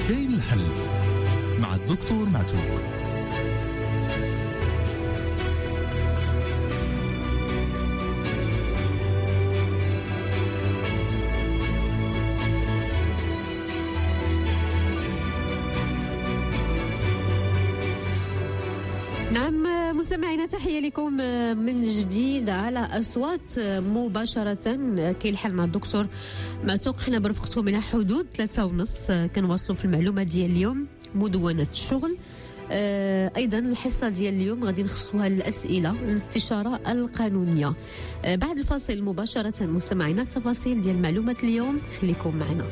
كاين الحل مع الدكتور معتوق. نعم مستمعينا، تحية لكم من جديد على أصوات مباشرة. كاين الحل مع الدكتور معتوق، حنا برفقتكم إلى حدود 3:30 كنواصلوا في المعلومة ديال اليوم، مدونة الشغل. أيضا الحصة ديال اليوم غادي نخصوها الأسئلة الاستشارة القانونية. بعد الفاصل مباشرة مستمعينا، التفاصيل ديال معلومة اليوم، خليكم معنا.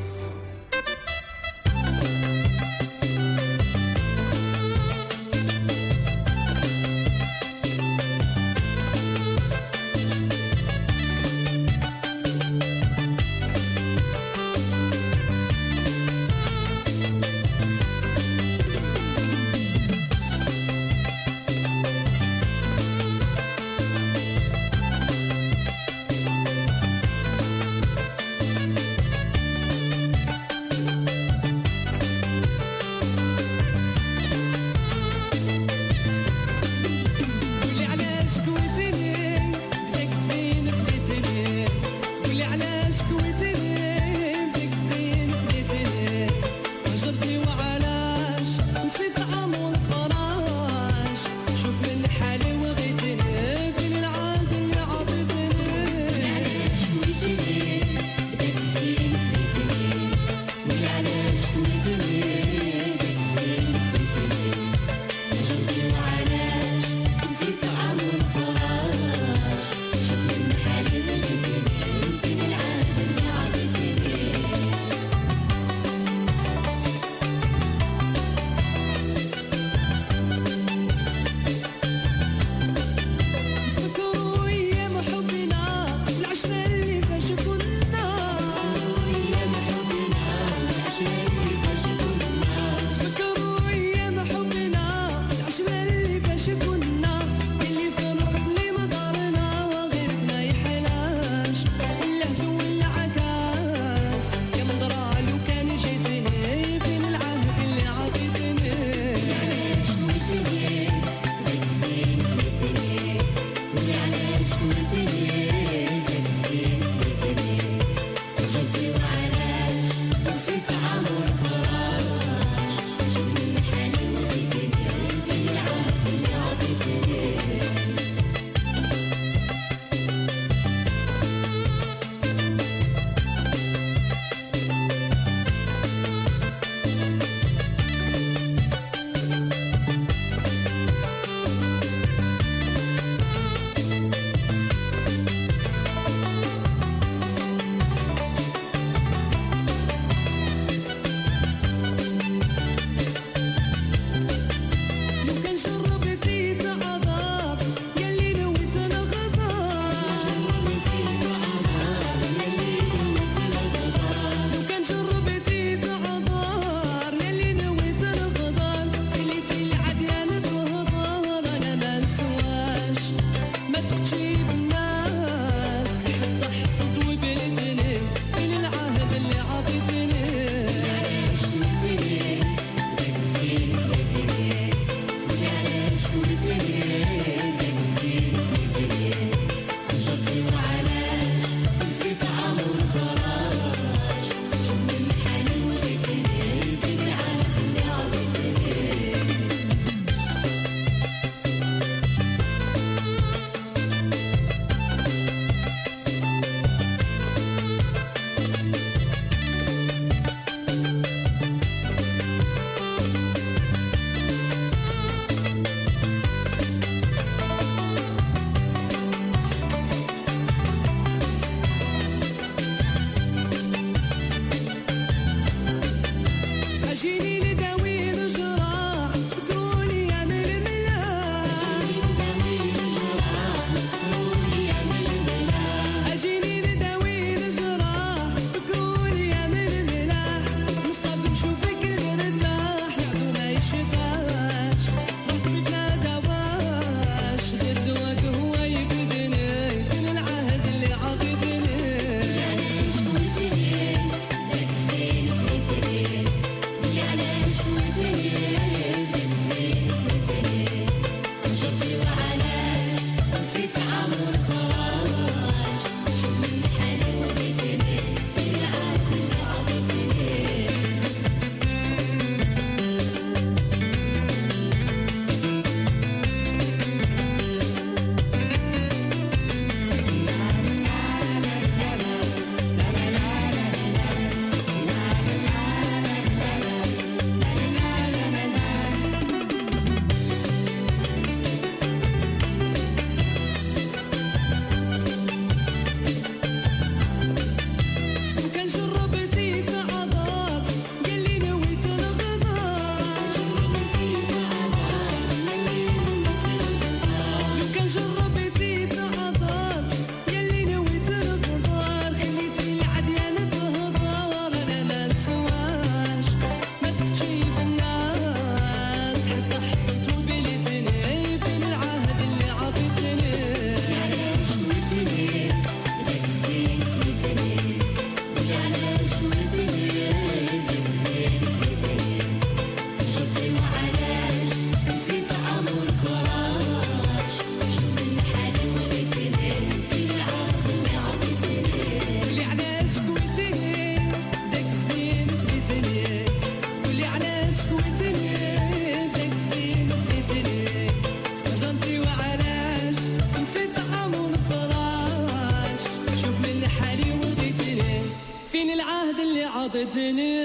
اللي عطيتني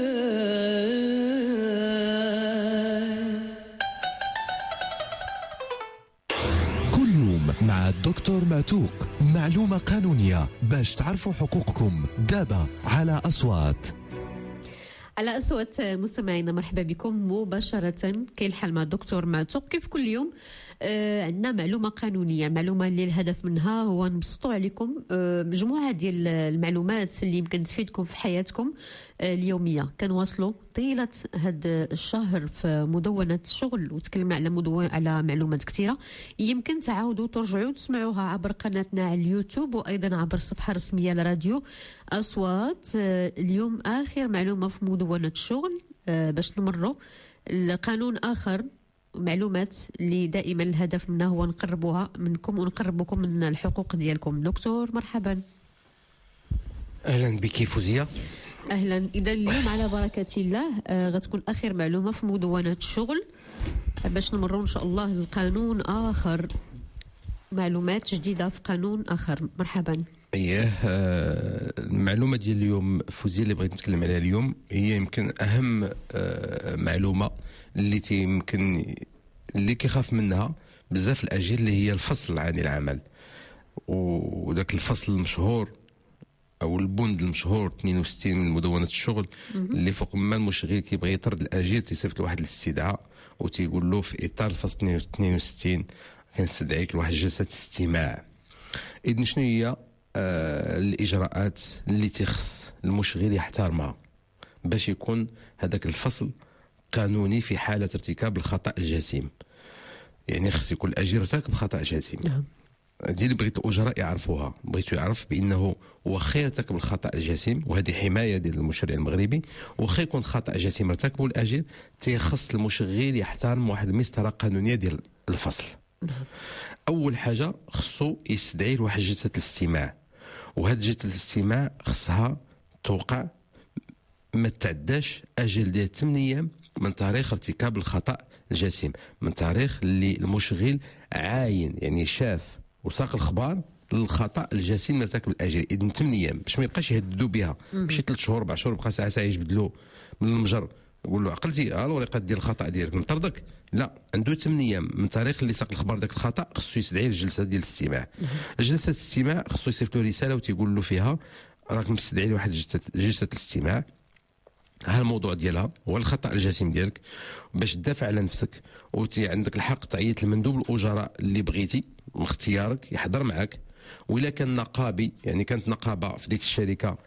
كل يوم مع الدكتور معتوق، معلومة قانونية باش تعرفوا حقوقكم. دابا على أصوات. على أصوات مستمعينا، مرحبا بكم مباشرة. كاين الحال مع الدكتور معتوق. كيف كل يوم عندنا معلومة قانونية، معلومة اللي الهدف منها هو نبسطوا عليكم مجموعة ديال المعلومات اللي يمكن تفيدكم في حياتكم اليومية. كنواصلوا طيلة هذا الشهر في مدونة الشغل وتكلمنا على معلومات كثيرة. يمكن تعاودوا ترجعوا تسمعوها عبر قناتنا على اليوتيوب وأيضا عبر الصفحة الرسمية لراديو أصوات. اليوم آخر معلومة في مدونة الشغل باش نمروا القانون آخر، معلومات اللي دائما الهدف منها هو نقربوها منكم ونقربكم من الحقوق ديالكم. دكتور مرحبا. اهلا بك فوزيه. اهلا. اذا اليوم على بركه الله غتكون اخر معلومه في مدونه الشغل باش نمروا ان شاء الله لقانون اخر، معلومات جديده في قانون اخر. مرحبا. اييه، المعلومه ديال اليوم فوزيه اللي بغيت نتكلم عليها اليوم هي يمكن اهم معلومه اللي يمكن اللي كيخاف منها بزاف الاجيال، اللي هي الفصل عن العمل. وذاك الفصل المشهور او البند المشهور 62 من مدونه الشغل اللي فوق ما المشغل كيبغي يطرد الاجير تيصيفط لواحد الاستدعاء وتيقول له في اطار الفصل 62 كنستدعيك لواحد جلسه استماع. اذن شنو هي الاجراءات اللي تخص المشغل يحترمها باش يكون هذاك الفصل قانوني في حاله ارتكاب الخطا الجسيم؟ يعني خص يكون الاجير ارتكب خطا جسيم. نعم. هذه اللي بغيت الاجراء يعرفوها. بغيتو يعرف بانه واخا ارتكب الخطا الجسيم، وهذه حمايه ديال المشرع المغربي، واخا يكون خطا جسيم ارتكبه الاجير تيخص المشغل يحترم واحد المسطره قانونيه ديال الفصل. اول حاجه خصو يستدعي لواحد جلسه الاستماع، وهذه جلسه الاستماع خصها توقع ما تعداش اجل ديال 8 ايام من تاريخ ارتكاب الخطا الجسيم، من تاريخ اللي المشغل عاين يعني شاف وساق الخبر للخطا الجسيم اللي ارتكب الاجير. اذن 8 ايام باش ما يبقاش يهددوا بها ماشي 3 شهور 4 شهور بقى ساعه يجبد له من المجر يقول له عقلتي الورقه ديال الخطا ديالك نطردك. لا، عنده 8 ايام من تاريخ اللي ساق الخبر داك الخطا خصو يستدعي الجلسه ديال الاستماع. جلسه الاستماع خصو يصيفط له رساله وتيقول له فيها راك مستدعي لواحد جلسه الاستماع، ها الموضوع ديالها هو الخطا الجسيم ديالك، باش تدافع على نفسك وتي عندك الحق تعيط لمندوب الاجراء اللي بغيتي من اختيارك يحضر معك. وإلا كان نقابي يعني كانت نقابه في ديك الشركه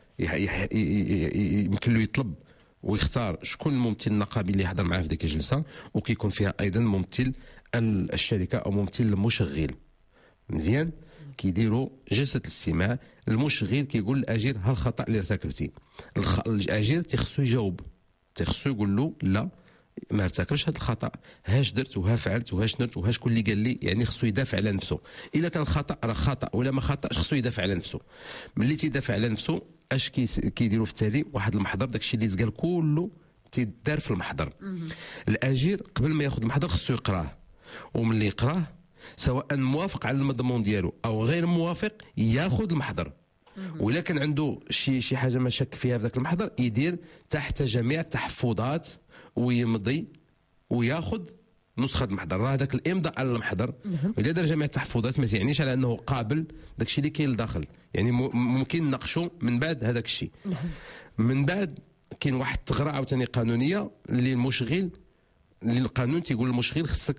يمكن له يطلب ويختار شكون الممثل النقابي اللي يحضر معاه في ديك الجلسه، وكيكون فيها ايضا ممثل الشركه او ممثل المشغل. مزيان كيديروا جلسه الاستماع، المشغل كيقول للاجير ها الخطا اللي ارتكبتي. الاجير تيخصو يجاوب، تيخصو يقول له لا ما ارتكبش هذا الخطا، هاش درت وها فعلت وهاش درت وها شكون اللي قال لي. يعني خصو يدافع على نفسه. الا كان خطا راه خطا، ولا ما خطاش خصو يدافع على نفسه. ملي تيدافع على نفسه اش كيديروا في التالي واحد المحضر، داكشي اللي تقال كله تيدار في المحضر. الاجير قبل ما ياخذ المحضر خصو يقراه، وملي يقراه سواء موافق على المضمون ديالو او غير موافق ياخذ المحضر. وإلا كان عنده شي حاجه ما شك فيها في ذاك المحضر يدير تحت جميع التحفظات ويمضي وياخذ نسخه المحضر. راه هذاك الامضاء على المحضر الا دار جميع التحفظات ما تعنيش على انه قابل داكشي اللي كاين لداخل. يعني ممكن نناقشوا من بعد هذاك الشيء. من بعد كاين واحد الثغره عاوتاني قانونيه اللي المشغل، اللي القانون تيقول للمشغل خصك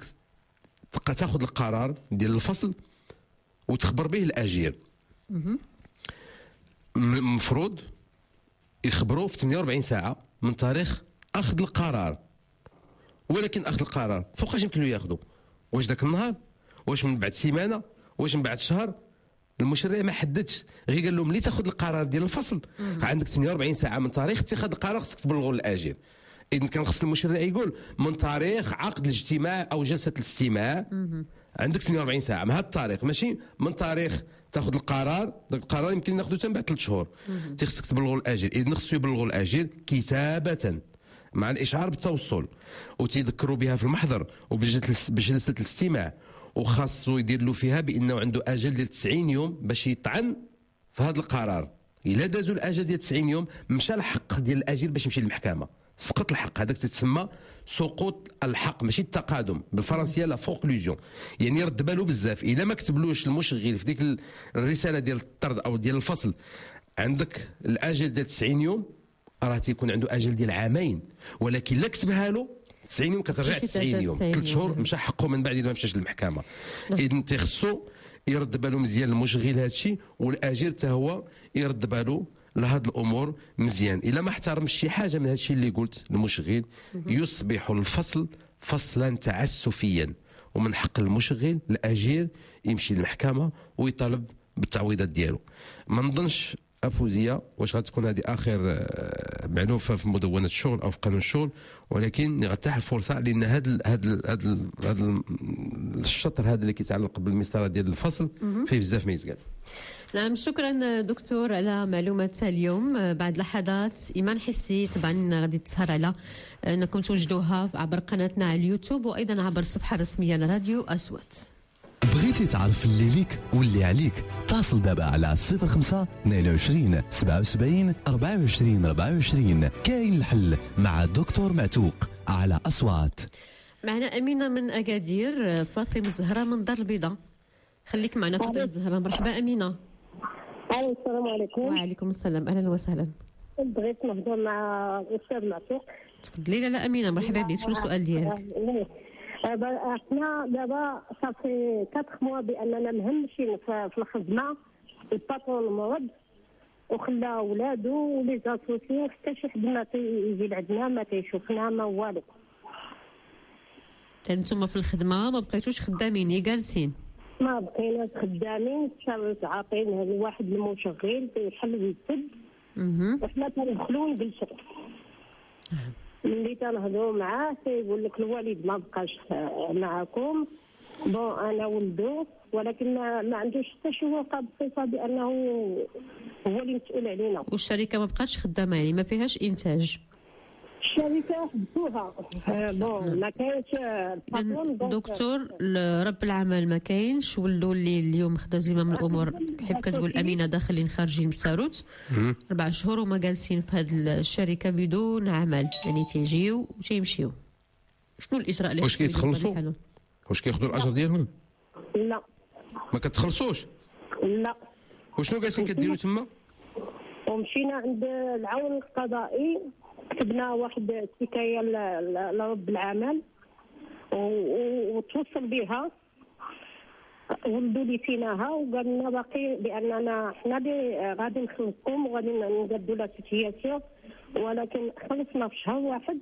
تاخذ القرار ديال الفصل وتخبر به الاجير. المفروض يخبروه في 48 ساعه من تاريخ اخذ القرار. ولكن اخذ القرار فوقاش يمكن له ياخذه؟ واش ذاك النهار؟ واش من بعد سيمانه؟ واش من بعد شهر؟ المشرع ما حددش، غير قال لهم ملي تاخذ القرار ديال الفصل عندك 48 ساعه من تاريخ اتخاذ القرار خصك تبلغوا للاجير. اذا كان خص المشرع يقول من تاريخ عقد الاجتماع او جلسه الاستماع عندك 48 ساعه من هذا التاريخ، ماشي من تاريخ تاخذ القرار. داك القرار يمكن ناخذه حتى بعد 3 شهور خصك تبلغوا الاجير. اذا خصو يبلغوا الاجير كتابه مع الاشعار بالتوصل وتذكروا بها في المحضر وبجلسه الاستماع، وخاصو يدير له فيها بانه عنده اجل ديال 90 يوم باش يطعن في هذا القرار الا دازوا الاجل ديال 90 يوم مشى الحق ديال الاجير باش يمشي للمحكمه، سقط الحق، هذاك تتسمى سقوط الحق ماشي التقادم، بالفرنسيه لا فوكلوزيون، يعني يرد بالو بزاف. الا ما كتبلوش المشغل في ديك الرساله ديال الطرد او ديال الفصل عندك الاجل ديال 90 يوم، راه تيكون عنده اجل ديال عامين، ولكن لا كتبها له 90 يوم كترجع 90 يوم، 3 شهور مشى حقه من بعد الا ما مشاش للمحكمه. اذا تيخصو يرد بالو مزيان المشغل هذا الشيء، والاجير حتى هو يرد بالو لهاد الامور مزيان. الا ما احترمش شي حاجه من هذا الشيء اللي قلت المشغل، يصبح الفصل فصلا تعسفيا، ومن حق المشغل الاجير يمشي للمحكمه ويطالب بالتعويضات ديالو. ما نظنش افوزيه واش غتكون هذه اخر معلومه في مدونه الشغل او في قانون الشغل، ولكن غتاح الفرصه لان هذا الشطر هذا اللي كيتعلق بالمسطره ديال الفصل فيه بزاف ما يتقال. نعم، شكرا دكتور على معلومات اليوم. بعد لحظات ايمان حسي طبعا غادي تسهر على انكم توجدوها عبر قناتنا على اليوتيوب وايضا عبر الصفحه الرسميه لراديو اصوات. بغيتي تعرف اللي ليك واللي عليك؟ اتصل دابا على 05 22 77 24 24. كاين الحل مع دكتور معتوق على أصوات. معنا أمينة من أكادير، فاطمة الزهراء من دار البيضاء. خليك معنا فاطمة الزهراء. مرحبا أمينة. السلام عليكم. وعليكم السلام، أهلا وسهلا. بغيت نهضر مع الأستاذ معتوق. تفضلي. لا أمينة مرحبا بك، شنو السؤال ديالك؟ احنا دابا صافي 4 موا باننا مهمشين في الخدمه، الباترون مرض وخلى ولادو ولي زاسوسيون، حتى شي حد ما تيجي لعندنا ما تيشوفنا ما والو. انتم في الخدمه ما بقيتوش خدامين، جالسين؟ ما بقيناش خدامين، صارت عاطين لواحد المشغل تيحل ويسد، وحنا تندخلو ونجلسو. ملي تنهضروا معاه تيقول لك الوالد ما بقاش معكم، بون انا ولدو، ولكن ما عندوش حتى شي ورقه بصفه بانه هو اللي مسؤول علينا. والشركه ما بقاتش خدامه، يعني ما فيهاش انتاج؟ الشركه حبسوها. بون ما كاينش دكتور رب العمل ما كاينش، ولو اللي اليوم خدا زمام الامور كيف كتقول امينه، داخلين خارجين مساروت 4 شهور وما جالسين في هذه الشركه بدون عمل، يعني تيجيو وتيمشيو. شنو الاجراء اللي واش كيتخلصوا؟ واش كياخذوا الاجر ديالهم؟ لا ما كتخلصوش؟ لا. وشنو جالسين كديروا تما؟ ومشينا عند العون القضائي، كتبنا واحد الشكايه لرب العمل وتوصل بها، ولدوا لي فيناها وقال لنا باقي باننا حنا غادي نخلصكم وغادي نقادوا لا سيتياسيون، ولكن خلصنا في شهر واحد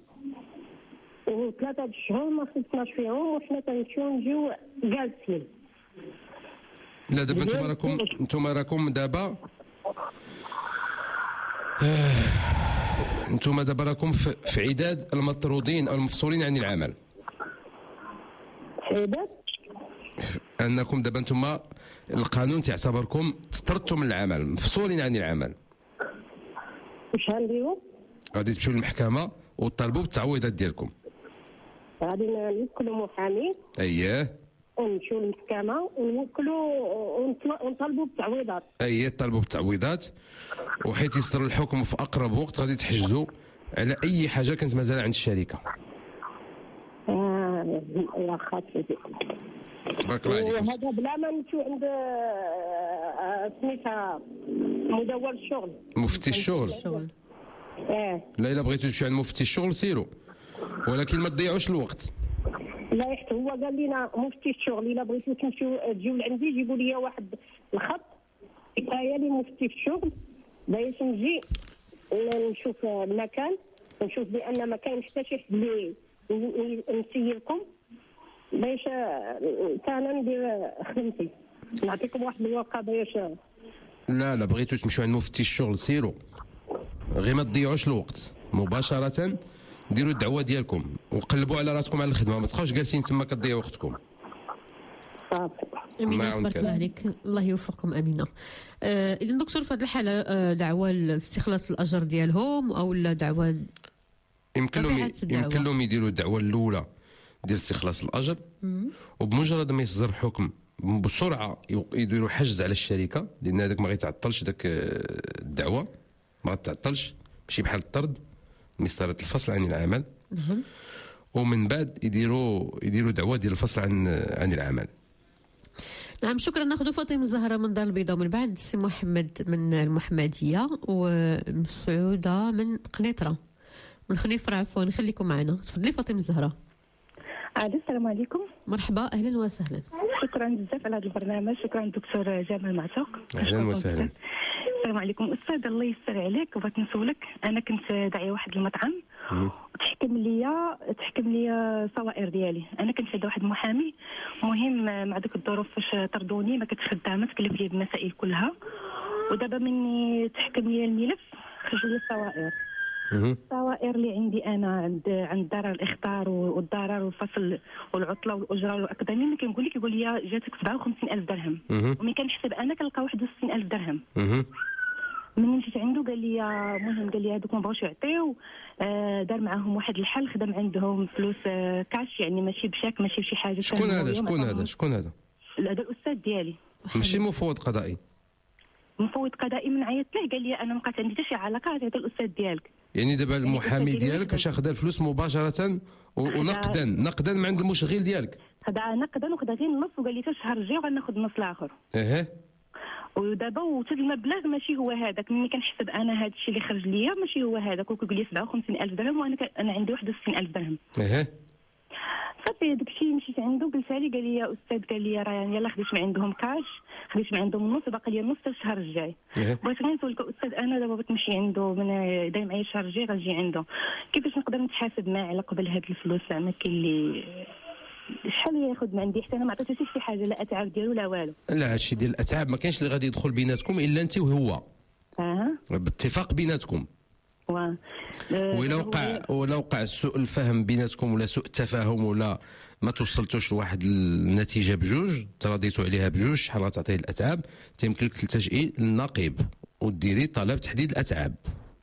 و3 شهور ما خلصناش فيهم، وحنا تنمشيو نجيو جالسين. لا دابا انتم راكم دابا انتم دابا راكم في عداد المطرودين او المفصولين عن العمل. عداد انكم دابا انتم القانون تعتبركم تطردتم من العمل، مفصولين عن العمل. واش غنديروا؟ غادي تمشيو للمحكمه وتطالبوا بالتعويضات ديالكم. غادي نوكلوا محامي. اييه. ونمشيو للمحكمه ونوكلوا ونطالبوا بالتعويضات. اييه طالبوا بالتعويضات، وحيت يصدر الحكم في اقرب وقت غادي تحجزوا على اي حاجه كانت مازال عند الشركه. الله خاطر. بارك الله عليك. وهذا بلا ما نمشيو عند سميتها مدور الشغل، مفتي الشغل. لا الا بغيتوا تمشيو عند مفتي الشغل سيروا، ولكن ما تضيعوش الوقت. لا يحت هو قال لنا مفتي الشغل الا بغيتوا تجيو لعندي جيبوا لي واحد الخط حكايه لي مفتي الشغل باش نجي نشوف المكان ونشوف بان ما كاينش حتى شي حد اللي نسيركم باش انا ندير خدمتي. نعطيكم واحد الورقه باش. لا بغيتوا تمشيو عند مفتي الشغل سيروا، غير ما تضيعوش الوقت، مباشره ديروا الدعوه ديالكم وقلبوا على راسكم على الخدمه، ما تبقاوش جالسين تما كتضيعوا وقتكم. امينه تبارك الله عليك، الله يوفقكم امينه. اذا دكتور في هذه الحاله دعوه لاستخلاص الاجر ديالهم او لا دعوه يمكن لهم يديروا الدعوه الاولى ديال استخلاص الاجر، وبمجرد ما يصدر حكم بسرعه يديروا حجز على الشركه، لان هذاك ما غيتعطلش داك الدعوه، ما تعطلش، ماشي بحال الطرد، مسطره الفصل عن العمل. ومن بعد يديروا دعوه ديال الفصل عن العمل. نعم، شكرا. ناخذ فاطمه الزهراء من دار البيضاء، ومن بعد السي محمد من المحمديه، ومسعوده من قنيطره، من خنيفره عفوا. نخليكم معنا. تفضلي فاطمه الزهراء. السلام عليكم. مرحبا، اهلا وسهلا. شكرا بزاف على هذا البرنامج. شكرا دكتور جمال معتوق. اهلا وسهلا. السلام عليكم استاذ، الله يستر عليك. بغيت نسولك، انا كنت داعيه واحد المطعم وتحكم لي الصوائر ديالي. انا كنت عند واحد المحامي، المهم مع ديك الظروف فاش طردوني ما كنتش خدامه، تكلف لي بالمسائل كلها، ودابا مني تحكم لي الملف خرج لي الصوائر. الصوائر اللي عندي انا عند ضرر الاخطار والضرر والفصل والعطله والاجره والاقدميه، ملي كنقول لك يقول لي جاتك 57,000 درهم، وملي كنحسب انا كنلقى 61,000 درهم. منين مشيت عنده قال لي هذوك ما بغاوش يعطيو، دار معاهم واحد الحل، خدم عندهم فلوس كاش، يعني ماشي بشاك، ماشي بشي حاجه. شكون هذا؟ هذا الاستاذ ديالي، ماشي مفوض قضائي. مفوض قضائي من عيط له قال لي انا ما بقات عندي حتى شي علاقه، هذا الاستاذ ديالك. يعني دابا المحامي ديالك مشى خدا الفلوس مباشره ونقدا من عند المشغل ديالك. خدا نقدا وخدا غير النص، وقال لي حتى الشهر الجاي غناخذ النص الاخر. ودابا وحتى المبلغ ماشي هو هذاك، ملي كنحسب انا هذا الشيء اللي خرج ليا ماشي هو هذاك، وكيقول لي 57,000 درهم وانا عندي 61,000 درهم. صافي داك الشيء مشيت عنده قلت لي، قال لي يا استاذ، قال لي راه يلاه خديت من عندهم كاش، خديت من عندهم النص، وباقي لي النص حتى الشهر الجاي. بغيت غير نسولك استاذ، انا دابا بغيت نمشي عنده، من داير معايا الشهر الجاي غنجي عنده، كيفاش نقدر نتحاسب معاه على قبل هاد الفلوس؟ زعما كاين اللي شحال ياخذ من عندي حتى انا ما عطيتوش شي حاجه، لا اتعاب ديالو لا والو. لا، هادشي ديال الاتعاب ما كاينش اللي غادي يدخل بيناتكم الا انت وهو. باتفاق بيناتكم. ولا وقع سوء الفهم بيناتكم، ولا سوء التفاهم، ولا ما توصلتوش لواحد النتيجه بجوج، تراضيتوا عليها بجوج، شحال غتعطيه الاتعاب، تيمكن لك تلتجئي للنقيب وديري طلب تحديد الاتعاب.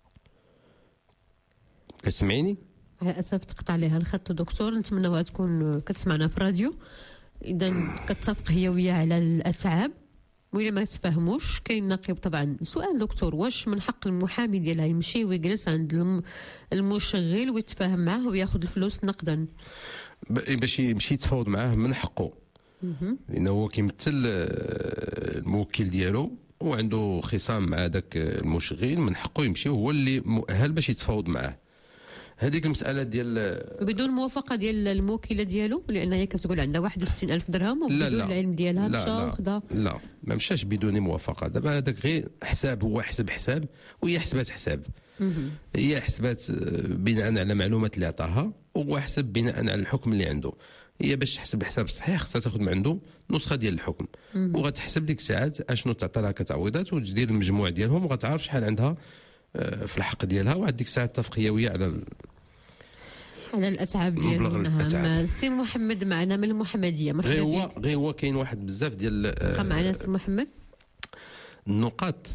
كتسمعيني؟ على اسف تقطع عليها الخط دكتور، نتمنى تكون كتسمعنا في الراديو. اذا كتفق هي وياه على الاتعاب، وإلا ما تفهموش كاين نقيب. طبعا سؤال دكتور، واش من حق المحامي ديالها يمشي ويجلس عند المشغل ويتفاهم معاه وياخذ الفلوس نقدا؟ باش يمشي يتفاوض معاه من حقه، لانه هو كيمثل الموكل ديالو وعنده خصام مع داك المشغل، من حقه يمشي، هو اللي مؤهل باش يتفاوض معاه. هذيك المساله ديال بدون موافقه ديال الموكله ديالو، لان هي كتقول عندها 61,000 درهم وبدون العلم ديالها مشى وخدا. لا ما مشاش بدون موافقه. دابا هذاك غير حساب، هو حسب حساب وهي حسبات حساب. هي حسبات بناء على المعلومات اللي عطاها، وهو حسب بناء على الحكم اللي عنده. هي باش تحسب الحساب الصحيح خصها تاخذ من عنده نسخه ديال الحكم، وغتحسب ديك الساعات اشنو تعطى لها كتعويضات، وتدير المجموع ديالهم، وغتعرف شحال عندها في الحق ديالها، وعاد ديك الساعه تتفق هي وياه على الاتعاب ديالهم. نعم. سي محمد معنا من المحمديه، مرحبا بك. غير هو كاين واحد بزاف ديال بقى معنا سي محمد. النقاط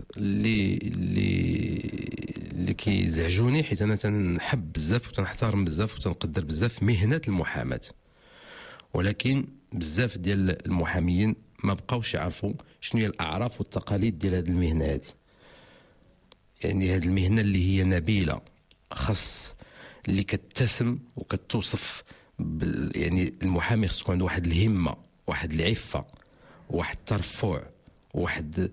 اللي كيزعجوني، حيت انا تنحب بزاف وتنحترم بزاف وتنقدر بزاف مهنه المحاماه، ولكن بزاف ديال المحاميين ما بقاوش يعرفوا شنو هي الاعراف والتقاليد ديال هذه المهنه هذه. يعني هذه المهنه اللي هي نبيله، خاص اللي كتسم وكتوصف يعني المحامي خصو يكون عنده واحد الهمه، واحد العفه، واحد الترفع، واحد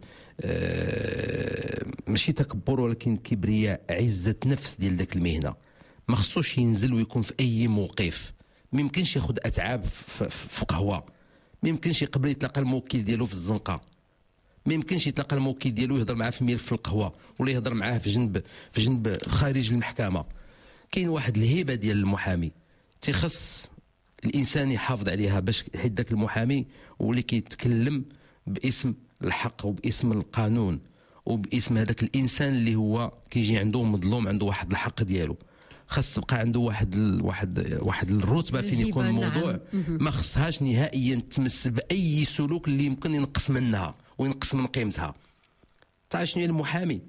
ماشي تكبر ولكن كبرياء، عزه نفس ديال داك المهنه. ما خصوش ينزل ويكون في اي موقف، ما يمكنش ياخذ اتعاب في قهوه، ما يمكنش يقبل يتلاقى الموكل ديالو في الزنقه، ما يمكنش يتلاقى الموكل ديالو يهضر معاه في ملف في القهوه، ولا يهضر معاه في جنب خارج المحكمه. كاين واحد الهيبه ديال المحامي تيخص الانسان يحافظ عليها، باش حيت داك المحامي هو اللي كيتكلم باسم الحق وباسم القانون وباسم هذاك الانسان اللي هو كيجي عنده مظلوم، عنده واحد الحق ديالو. خاص تبقى عنده واحد الرتبه فين يكون الموضوع. ما خصهاش نهائيا تمس باي سلوك اللي يمكن ينقص منها وينقص من قيمتها. تعرف شنو هي المحامي؟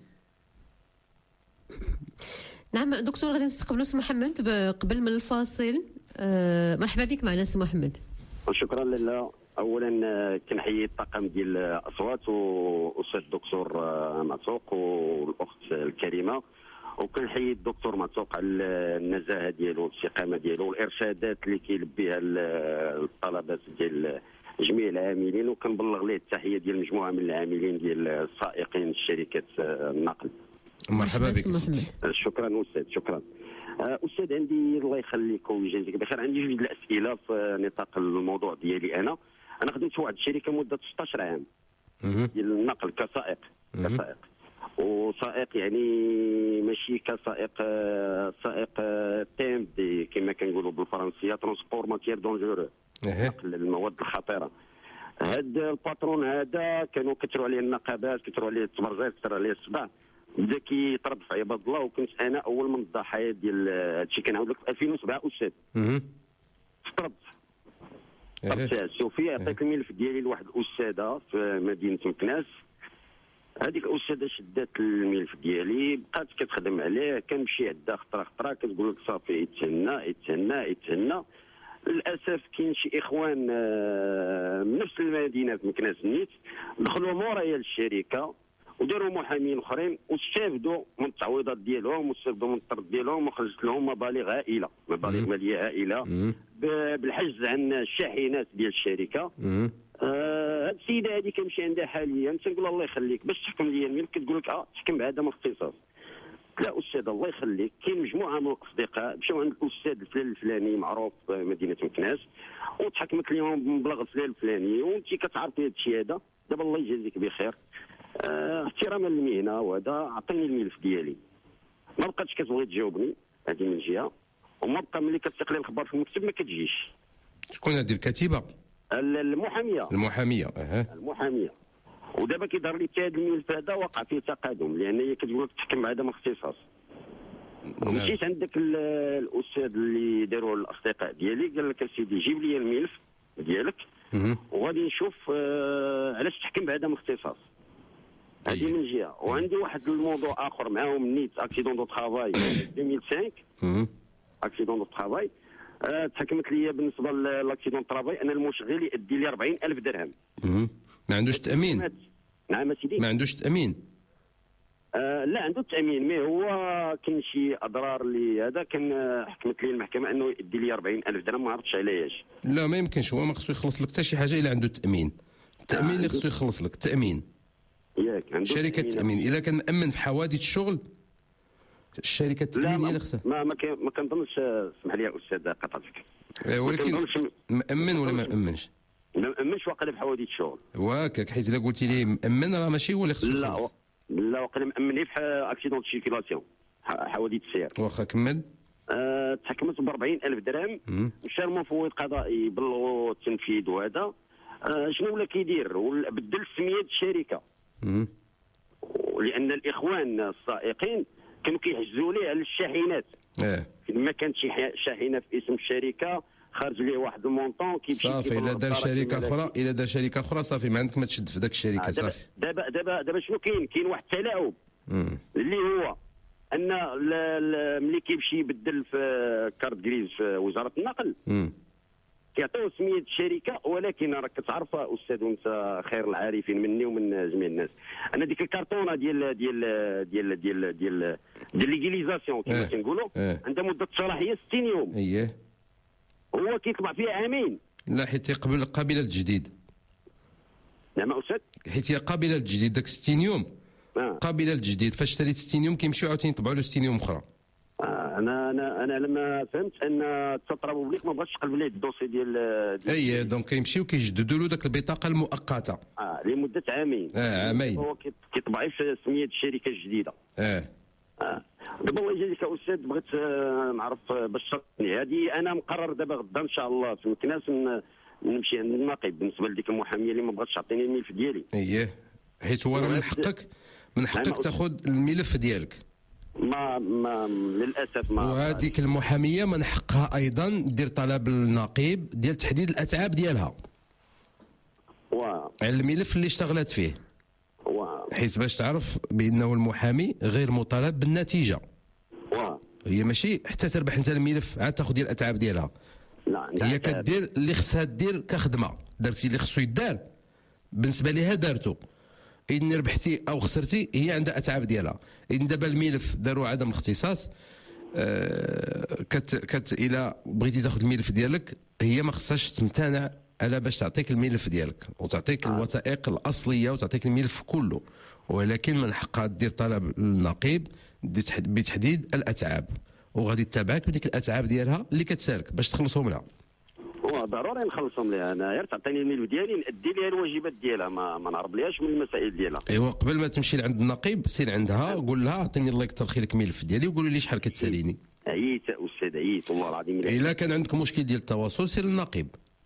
نعم دكتور، غادي نستقبلوا سي محمد قبل من الفاصل. مرحبا بك معنا سي محمد. شكرا لله. اولا كنحيي الطاقم ديال اصوات واستاذ الدكتور معتوق والاخت الكريمه، وكنحيي الدكتور معتوق على النزاهه ديالو والاستقامه ديالو والارشادات اللي كيلبيها الطلبات ديال جميع العاملين، وكنبلغ ليه التحيه ديال مجموعه من العاملين ديال السائقين شركه النقل. مرحبا بك. شكرا استاذ، شكرا. استاذ عندي الله يخليك ويجازيك بخير، عندي جوج الاسئله في نطاق الموضوع ديالي. انا خدمت في واحد الشركه مده 16 عام ديال النقل كسائق وسائق، يعني ماشي كسائق، سائق تيم دي كما كنقولوا بالفرنسيه ترونسبور ماتير دونجورو، نقل المواد الخطيره. هاد الباترون هذا كانوا كثروا عليه النقابات، كثروا عليه التبرزات، كثر عليه الصداع، بدا كيطرد في عباد الله، وكنت انا اول من الضحايا ديال هادشي. كنعاود لك في 2007 استاذ طردت سوفي، عطيت الملف ديالي لواحد الاستاذه في مدينه مكناس. هذيك الاستاذه شدات الملف ديالي، بقات كتخدم عليه، كنمشي عندها خطره كتقول لك صافي يتهنى. للاسف كاين شي اخوان من نفس المدينه في مكناس نيت دخلوا مورايا للشركه وداروا محامين اخرين واستافدوا من التعويضات ديالهم واستافدوا من الطرد ديالهم، وخرجت لهم مبالغ ماليه هائله بالحجز عن الشاحنات ديال الشركه. هاد السيده هذه كنمشي عندها حاليا تنقول الله يخليك باش تحكم لي الملك، كتقول لك تحكم بعدم اختصاص. لا استاذ الله يخليك، كاين مجموعه من الاصدقاء مشاو عند الاستاذ الفلاني معروف في مدينه مكناس وتحكمت لهم بمبلغ الفلاني، وانت كتعرفي هذا الشيء هذا. دابا الله يجازيك بخير، احتراما للمهنه وهذا، عطيني الملف ديالي. ما بقاتش كتبغي تجاوبني، هذه من جهه، وما بقى ملي كتسيق لي الخبر في المكتب ما كتجيش. شكون هذه الكاتبه؟ المحاميه. المحاميه. ودابا كيظهر لي حتى هذا الملف هذا وقع فيه تقادم، لان هي كتقول لك تحكم بعدم اختصاص. مشيت عندك الاستاذ اللي داروا الاصدقاء ديالي، قال لك اسيدي جيب لي الملف ديالك وغادي نشوف علاش تحكم بعدم اختصاص. هذه من جهه. وعندي واحد الموضوع اخر معاهم نيت اكسيدون دو ترافاي 2005 اكسيدون دو ترافاي. تحكمت لي بالنسبه لاكسيدون ترافاي ان المشغل يؤدي لي 40,000 درهم. ما عندوش تامين؟ نعم سيدي. ما عندوش تامين؟ لا عنده التامين، مي هو كاين شي اضرار اللي هذا كان حكمت لي المحكمه انه يؤدي لي 40,000 درهم، ما عرفتش علاش. لا ما يمكنش، هو ما خصو يخلص لك حتى شي حاجه الا عنده التامين. التامين اللي خصو يخلص لك التامين. ياك عنده شركه التامين اذا كان مامن في حوادث الشغل الشركه التامين هي اللي خصها. ما كنظنش، اسمح لي يا استاذ قطعتك، ولكن مامن ولا ما مامنش؟ ما مامنش واقيلا في حوادث الشغل. واكاك، حيت الا قلتي لي مامن راه ماشي هو اللي خصو يخلص. لا واقيلا مامن في اكسيدون سيركيلاسيون، حوادث السير. واخا كمل. تحكمت ب 40,000 درهم، مشى المفوض قضائي بلغوا التنفيذ وهذا. شنو ولا كيدير؟ بدل سميه الشركه. لان الاخوان السائقين كانوا كيحجزوا ليه على الشاحنات. ما كانت شي شاحنه في اسم الشركه خارج ليه واحد المونطون كيمشي صافي. الا دار شركه اخرى صافي ما عندك ما تشد في ذاك الشركه. صافي. دابا شنو كاين واحد التلاعب اللي هو ان ملي كيمشي يبدل في كارت غريز في وزاره النقل كيعطيو سميه الشركه، ولكن راك كتعرف استاذ وانت خير العارفين مني ومن جميع الناس ان ديك الكرتونه ديال ليغيليزاسيون كما كنقولوا عندها مده صلاحيه 60 يوم. هو كيطبع فيها عامين. لا حيت قابله للتجديد. نعم استاذ، حيت هي قابله للتجديد. داك 60 يوم قابله للتجديد، فاش شريت 60 يوم كيمشيو عاوتاني يطبعوا له 60 يوم اخرى. انا لما فهمت ان التطراب بليك ما بغاش تقلب ليه الدوسي ديال دونك كيمشيو كيجددوا له داك البطاقه المؤقته لمده عامين. عامين هو كيطبع في سميه الشركه الجديده. دابا الله يجازيك استاذ، بغيت نعرف باش تشرفني هذه. انا مقرر دابا غدا ان شاء الله في مكناس نمشي عند الناقب بالنسبه لديك المحاميه اللي ما بغاتش تعطيني الملف ديالي. حيت هو راه من حقك تاخذ الملف ديالك. ما للاسف ما. وهذيك المحاميه من حقها ايضا دير طلب للنقيب ديال تحديد الاتعاب ديالها على الملف اللي اشتغلت فيه، حيت باش تعرف بانه المحامي غير مطالب بالنتيجه. هي ماشي حتى تربح انت الملف عاد تاخذ ديال الاتعاب ديالها. لا هي كدير اللي خصها دير كخدمه، درتي اللي خصو يدار بالنسبه ليها دارته. إن ربحتي او خسرتي هي عندها اتعاب ديالها. ان دابا الملف داروا عدم الاختصاص، الى بغيتي تاخذ الملف ديالك هي ما خصهاش تمتنع على باش تعطيك الملف ديالك وتعطيك الوثائق الاصليه وتعطيك الملف كله، ولكن من حقها دير طلب للنقيب بتحديد الاتعاب، وغادي تتابعك بديك الاتعاب ديالها اللي كتسالك باش تخلصهم لها. ضروري نخلصهم لها، انا غير تعطيني الملف ديالي نادي لها الواجبات ديالها، ما نهرب ليهاش من المسائل ديالها. ايوا قبل ما تمشي لعند النقيب سير عندها قول لها عطيني الله يكثر خيرك الملف ديالي وقولي لي شحال كتساليني. عييت استاذ عييت والله العظيم. الا كان عندك مشكل ديال التواصل سير للنقيب.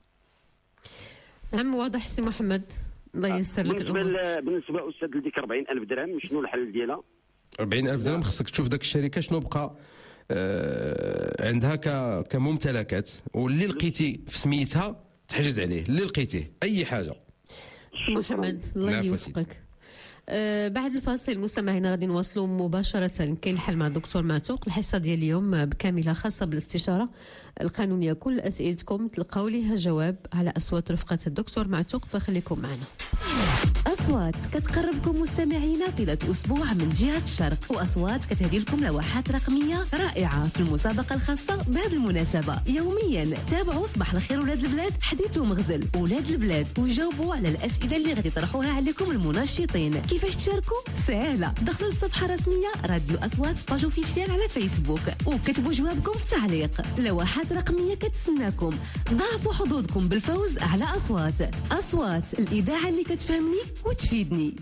نعم واضح سي محمد، الله ييسر لك الامور. بالنسبه استاذ لديك 40,000 درهم شنو الحل ديالها؟ 40,000 درهم خصك تشوف داك الشركه شنو بقى عندها كممتلكات، واللي لقيتي في سميتها تحجز عليه، اللي لقيتيه اي حاجه. سي محمد الله يوفقك. بعد الفاصل مستمعينا غادي نواصلوا مباشره كاين الحل مع الدكتور معتوق. الحصه ديال اليوم بكاملها خاصه بالاستشاره القانونيه، كل اسئلتكم تلقاو ليها جواب على اصوات رفقه الدكتور معتوق، فخليكم معنا. أصوات كتقربكم مستمعينا طيلة أسبوع من جهة الشرق، وأصوات كتهدي لكم لوحات رقمية رائعة في المسابقة الخاصة بهذه المناسبة. يوميا تابعوا صباح الخير ولاد البلاد حديث ومغزل ولاد البلاد، وجاوبوا على الأسئلة اللي غادي يطرحوها عليكم المناشطين. كيفاش تشاركوا؟ سهلة، دخلوا للصفحة الرسمية راديو أصوات باج اوفيسيال على فيسبوك وكتبوا جوابكم في تعليق. لوحات رقمية كتسناكم، ضاعفوا حظوظكم بالفوز على أصوات الإذاعة اللي كتفهمني وتفيدني.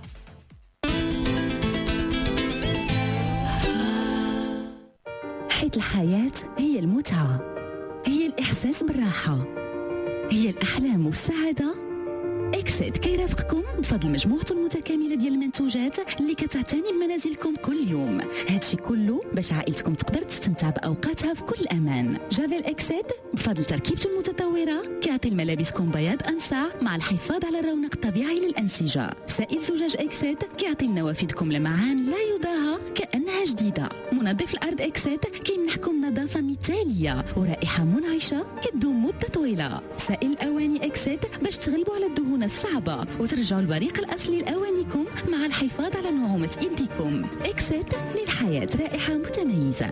حيث الحياة هي المتعة، هي الإحساس بالراحة، هي الأحلام والسعادة. إكسيد كيرافقكم بفضل مجموعته المتكاملة ديال المنتوجات اللي كتعتني بمنازلكم كل يوم. هادشي كله باش عائلتكم تقدر تستمتع بأوقاتها في كل أمان. جافيل إكسيد بفضل تركيبته المتطورة كيعطي الملابسكم بياض أنسع مع الحفاظ على الرونق الطبيعي للأنسجة. سائل زجاج إكسيد كيعطي لنوافذكم لمعان لا يضاهى كأنها جديدة. منظف الأرض إكسيد كيمنحكم نظافة مثالية ورائحة منعشة كتدوم مدة طويلة. سائل الأواني إكسيد باش تغلبوا على الدهون الصعبة وترجعوا البريق الأصلي لأوانيكم مع الحفاظ على نعومة إيديكم. إكسيد للحياة رائحة متميزة.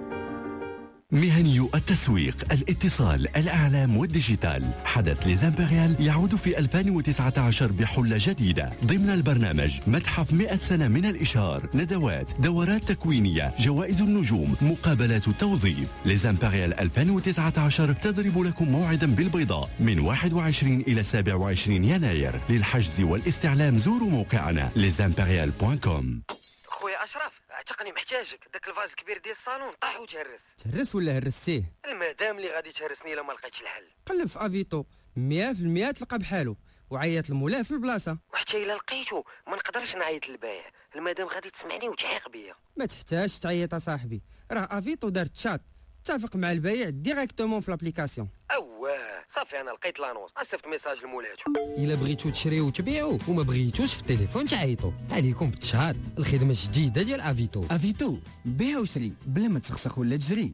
مهني التسويق، الاتصال، الإعلام والديجيتال. حدث ليزامبريال يعود في 2019 بحلة جديدة ضمن البرنامج متحف 100 سنة من الإشهار، ندوات، دورات تكوينية، جوائز النجوم، مقابلات التوظيف. ليزامبريال 2019 تضرب لكم موعدا بالبيضاء من 21 إلى 27 يناير. للحجز والاستعلام زوروا موقعنا ليزامبريال.com. خويا أشرف اعتقني محتاجك، داك الفاز الكبير ديال الصالون طاح وتهرس. تهرس ولا هرستيه؟ المدام اللي غادي تهرسني الا ما لقيتش الحل. قلب في افيتو 100% تلقى بحالو، وعيط المولاه في البلاصه. وحتى الا لقيتو ما نقدرش نعيط للبايع، المدام غادي تسمعني وتعيق بيا. ما تحتاجش تعيط صاحبي، راه افيتو دارت شات، اتفق مع البايع ديريكتومون في لابليكاسيون. صافي انا لقيت لانونس، صيفط ميساج لمولاتو. الا بغيتو تشريو وتبيعوا وما بغيتوش في التليفون تعيطوا، عليكم بالتشات. الخدمه الجديده ديال افيتو بيع وشري بلا ما تسخسخ ولا تجري.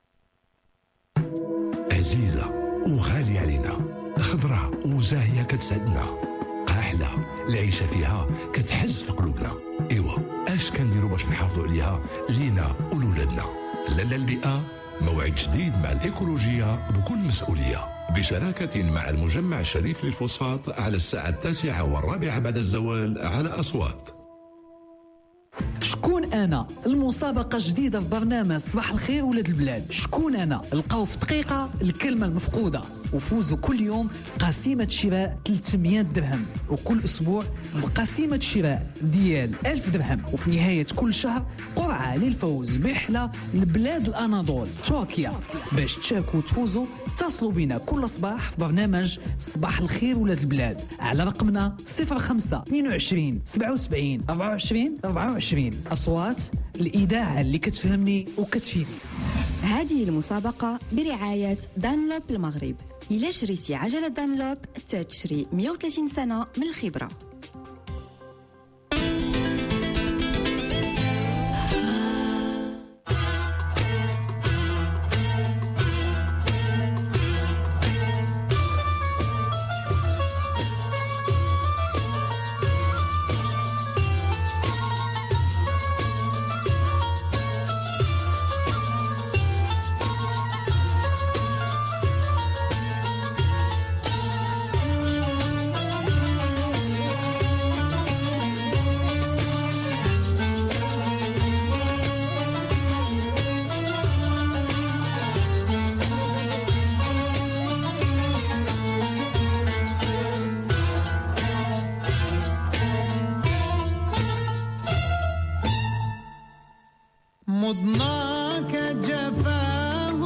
عزيزه وغاليه علينا، خضراء وزاهيه كتسعدنا، قاحله العيشه فيها كتحز في قلوبنا. ايوا اش كنديروا باش نحافظوا عليها لينا ولولادنا؟ لالا البيئه موعد جديد مع الإيكولوجية بكل مسؤولية، بشراكة مع المجمع الشريف للفوسفات على الساعة 9:15 بعد الزوال على أصوات. شكون أنا؟ المسابقة الجديدة في برنامج صباح الخير ولاد البلاد. شكون أنا؟ لقاو في دقيقة الكلمة المفقودة وفوزوا كل يوم قسيمة شراء 300 درهم، وكل أسبوع بقسيمة شراء ديال 1000 درهم، وفي نهاية كل شهر قرعة للفوز برحلة لبلاد الأناضول تركيا. باش تشاركوا وتفوزوا اتصلوا بنا كل صباح في برنامج صباح الخير ولاد البلاد على رقمنا 05 22 77 24 24. أصوات الإذاعة اللي كتفهمني وكتفيدني. هذه المسابقة برعاية دانلوب المغرب. إلا شريتي عجلة دانلوب تشري 130 سنة من الخبرة. كجفاه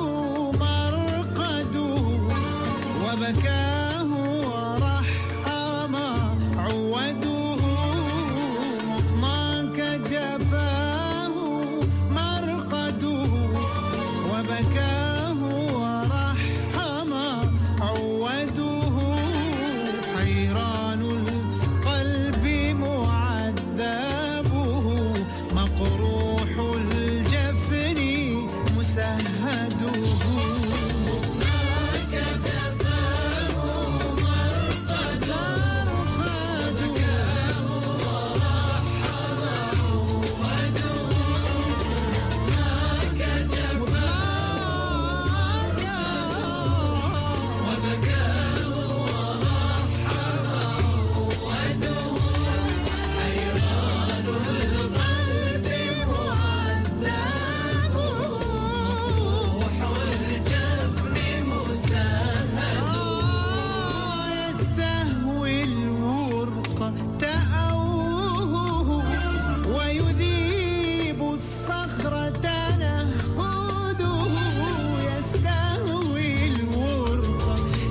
مرقده وبكاه ورحم عوده ما كجفاه مرقده وبكاه ورحم عوده حيران القلب معذبه مقروح الجفن مسهده يستهوي الورق تأوه ويذيب الصخرة تنهده يستهوي الورق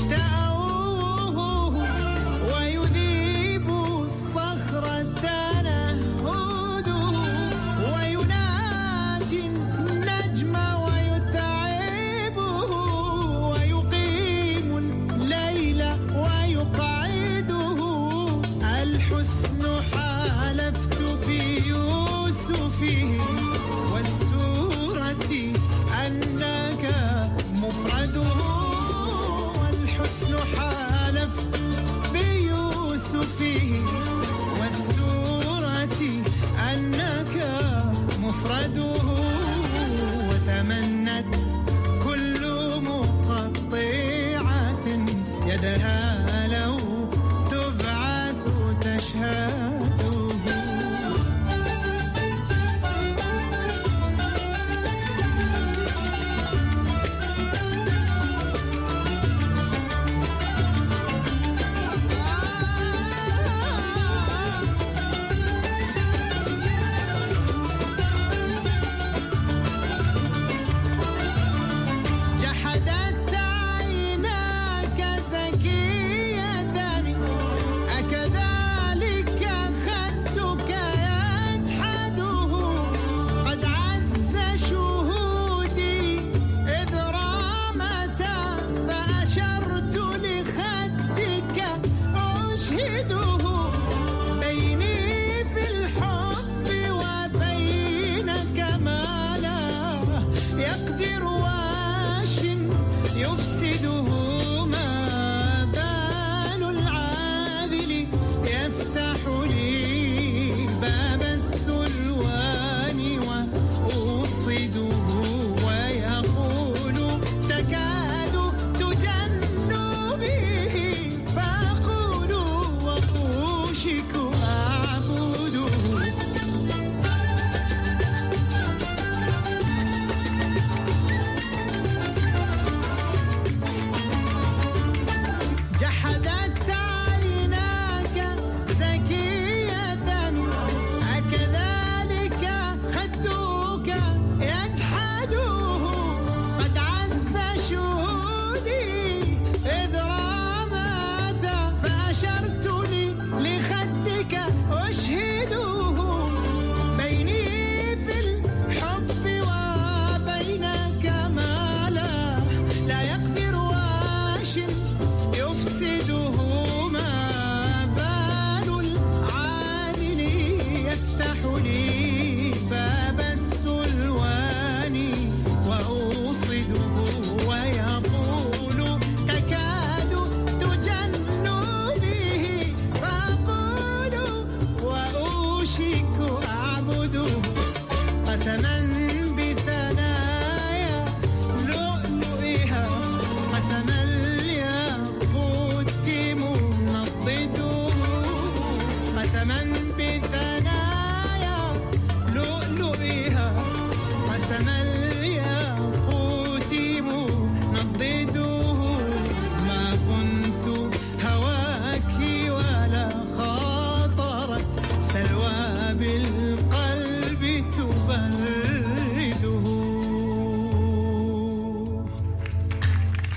تأوه ويذيب الصخرة تنهده ويناجي النجم ويتعبه ويقيم الليل ويقعده الحسن حالفت بيوسفه والسورة أنك مفرده الحسن حالفت بيوسفه والسورة أنك مفرده وتمنت كل مقطعة يدها لو تبعث تشهده جحدت عيناك زكية دمي أكذلك خدك يجحده قد عز شهودي إذ رامت فأشرت لخدك أشهده بيني في الحب وبينك ما لا يقدر واش يفسده ما بال العاذل يفتح لي باب السلوان وأوصده ويقول تكاد تجن به فأقول وأوشك أعبده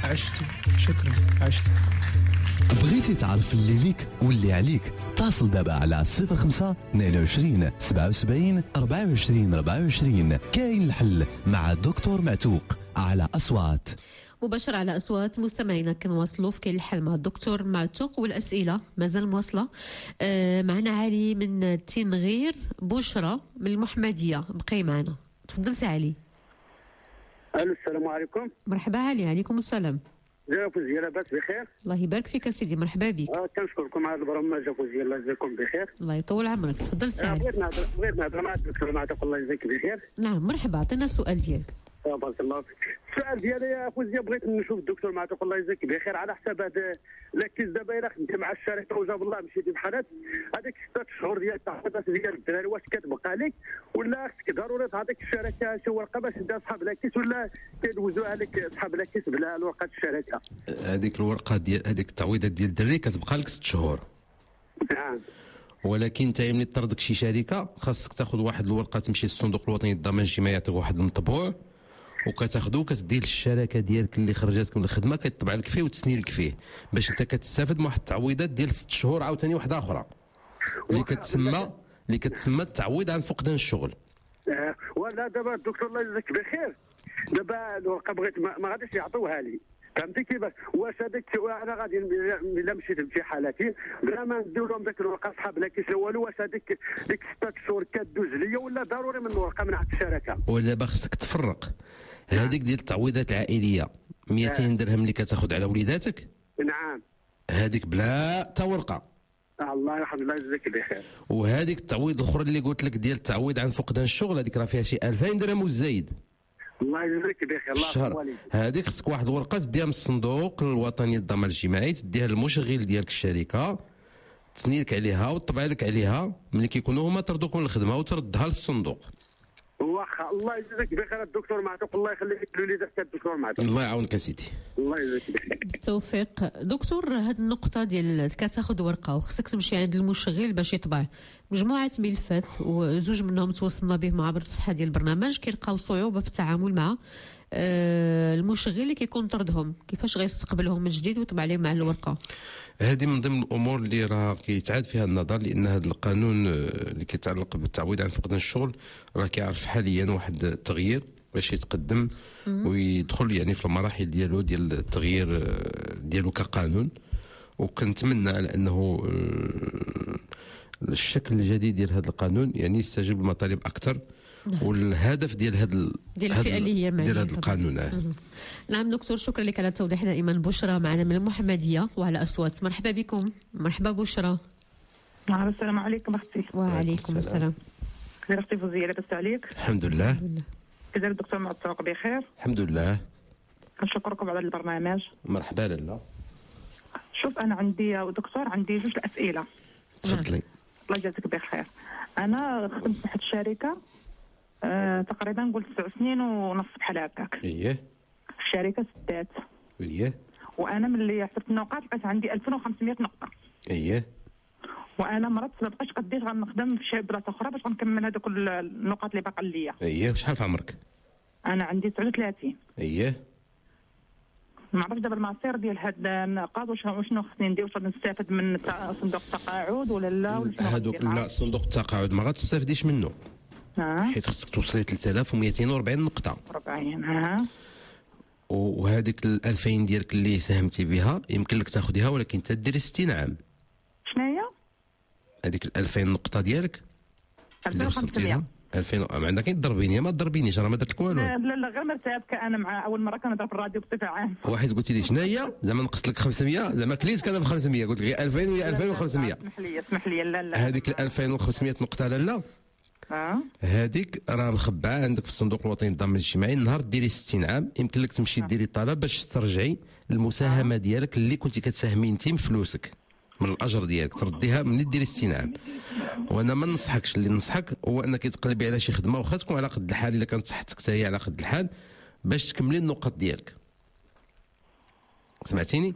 عشتو شكرا عشتو. بغيتي تعرف اللي ليك واللي عليك؟ اتصل دابا على 05 22 77 24 24. كاين الحل مع دكتور معتوق على أصوات. مباشرة على أصوات مستمعينا كنواصلوا في كاين الحل مع الدكتور معتوق، والأسئلة مازال مواصلة. معنا علي من تنغير، بشرى من المحمدية، بقي معنا. تفضل سي علي. الو السلام عليكم. مرحبا علي. عليكم السلام. ازيك فوزيه؟ لاباس بخير؟ الله يبارك فيك سيدي، مرحبا بك. كنشكركم على البرنامج فوزيه، الله يجزيكم بخير. الله يطول عمرك. تفضل سي علي. بغيت نهضر مع الدكتور معتوق، الله يجزيك بخير. نعم مرحبا، عطينا السؤال ديالك. بارك الله فيك. السؤال ديالي يا فوزيه، بغيت نشوف الدكتور معتوق الله يجزيك بخير على حساب هذا لكيز. دابا الا خدمتي مع الشركه وجاب الله مشيتي بحالات هذيك 6 شهور ديال التعويضات ديال الدراري، واش كتبقى لك ولا خصك ضروري تعطيك الشركه شي ورقه باش تدير صحاب لاكيس، ولا كيدوزوها لك صحاب لاكيس بلا الورقه الشركه؟ هذيك الورقه ديال هذيك التعويضات ديال الدراري كتبقى لك 6 شهور. نعم. ولكن انت ملي طردك شي شركه خاصك تاخذ واحد الورقه، تمشي للصندوق الوطني للضمان الاجتماعي يعطيك واحد المطبوع، وكتاخذو كتدير للشركه ديالك اللي خرجتك من الخدمه كتطبع لك فيه وتسني لك فيه، باش انت كتستافد من واحد التعويضات ديال 6 شهور عاوتاني واحده اخرى اللي كتسمى التعويض عن فقدان الشغل. ولا دابا الدكتور الله يجزيك بخير، دابا الورقه بغيت ما غاديش يعطوها لي، فهمتي كيفاش؟ واش هذاك انا غادي الا مشيت في حالتي بلا ما ندير لهم ذاك الورقه صحاب لا كيس والو، واش هذيك ديك 6 شهور كدوز ليا ولا ضروري من الورقه من عند الشركه؟ ودابا خصك تفرق هذيك ديال التعويضات العائليه 200 درهم اللي كتاخذ على وليداتك. نعم. هذيك بلا تا ورقه. الله يرحم الله يجزيك بخير. وهذيك التعويض الاخرى اللي قلت لك ديال التعويض عن فقدان الشغل، هذيك راه فيها شي 2000 درهم وزايد. الله يجزيك بخير. الله الشهر هذيك خصك واحد الورقه تديها من الصندوق الوطني للضمان الاجتماعي، تديها للمشغل ديالك الشركه، تسني لك عليها وتطبع لك عليها ملي كيكونوا هما طردوك من الخدمه وتردها للصندوق. واخا الله يجزيك بخير الدكتور معتوق، الله يخليك لوليدك الدكتور معتوق. الله يعاونك سيدي. الله يجزيك بخير. بالتوفيق. دكتور، هاد النقطة ديال كتاخذ ورقة وخصك تمشي عند المشغل باش يطبع مجموعة ملفات وزوج منهم توصلنا بهم عبر الصفحة ديال البرنامج، كيلقاو صعوبة في التعامل مع المشغل اللي كيكون طردهم، كيفاش غيستقبلهم من جديد ويطبع عليهم مع الورقة؟ هذه من ضمن الامور اللي راه كيتعاد فيها النظر، لان هذا القانون اللي كيتعلق بالتعويض عن فقدان الشغل راه كيعرف حاليا واحد التغيير باش يتقدم ويدخل يعني في المراحل ديالو ديال التغيير ديالو كقانون، وكنتمنى على انه الشكل الجديد ديال هذا القانون يعني يستجيب لمطالب اكثر. والهدف ديال هذا ديال الفئه اللي هي ديال هذا القانون. نعم دكتور، شكرا لك على التوضيح. دائما بشرى معنا من المحمديه وعلى اصوات. مرحبا بكم. مرحبا بشرى. السلام عليكم اختي. وعليكم السلام. خير اختي فوزيه، لاباس عليك؟ الحمد لله. كذلك الدكتور معتوق بخير؟ الحمد لله. نشكركم على البرنامج. مرحبا لاله. شوف انا عندي يا دكتور عندي 2 اسئله. تفضلي. الله يجازيك بخير. انا خدمت في واحد الشركه تقريبا نقول 9 سنين ونص بحال هكاك. اييه. الشركه سدات. اييه. وانا ملي حسبت النقاط لقيت عندي 2500 نقطه. اييه. وانا مرضت ما بقاش قديت غنخدم في شي بلاصه اخرى باش غنكمل هذوك النقاط اللي باقا ليا. اييه. وشحال في عمرك؟ انا عندي 39. اييه. ما عرفتش دابا المصير ديال هاد النقاط وشنو خصني ندير، واش نستافد من صندوق التقاعد ولا لا؟ هذوك لا، صندوق التقاعد ما غاتستافديش منه. حيت خصك توصلي 3240 نقطه. 40 وهذيك ال 2000 ديالك اللي ساهمتي بها يمكن لك تاخذيها، ولكن تديري 60 عام. شنو هي؟ هذيك ال 2000 نقطه ديالك اللي وصلتي لها 2000 ما عندك تضربيني، ما تضربينيش راه ما درت لك والو. لا غير مرتبكه انا مع اول مره كنهضر في الراديو بصفه عامه. واحد قلتي لي شنو هي زعما نقصت لك 500 زعما كليت كان ب 500 قلت لك 2000 ولا 2500. اسمح لي لا هذيك ال 2500 نقطه لاله هذيك راه مخبعه عندك في الصندوق الوطني للضمان الاجتماعي. النهار ديري 60 عام يمكن لك تمشي ديري طلب باش ترجعي المساهمه ديالك اللي كنتي كتساهمي انت من فلوسك من الاجر ديالك ترديها ملي ديري 60 عام. وانا ما ننصحكش، اللي ننصحك هو انك تقلبي على شي خدمه واخا تكون على قد الحال، الا كانت صحتك حتى هي على قد الحال باش تكملي النقط ديالك. سمعتيني؟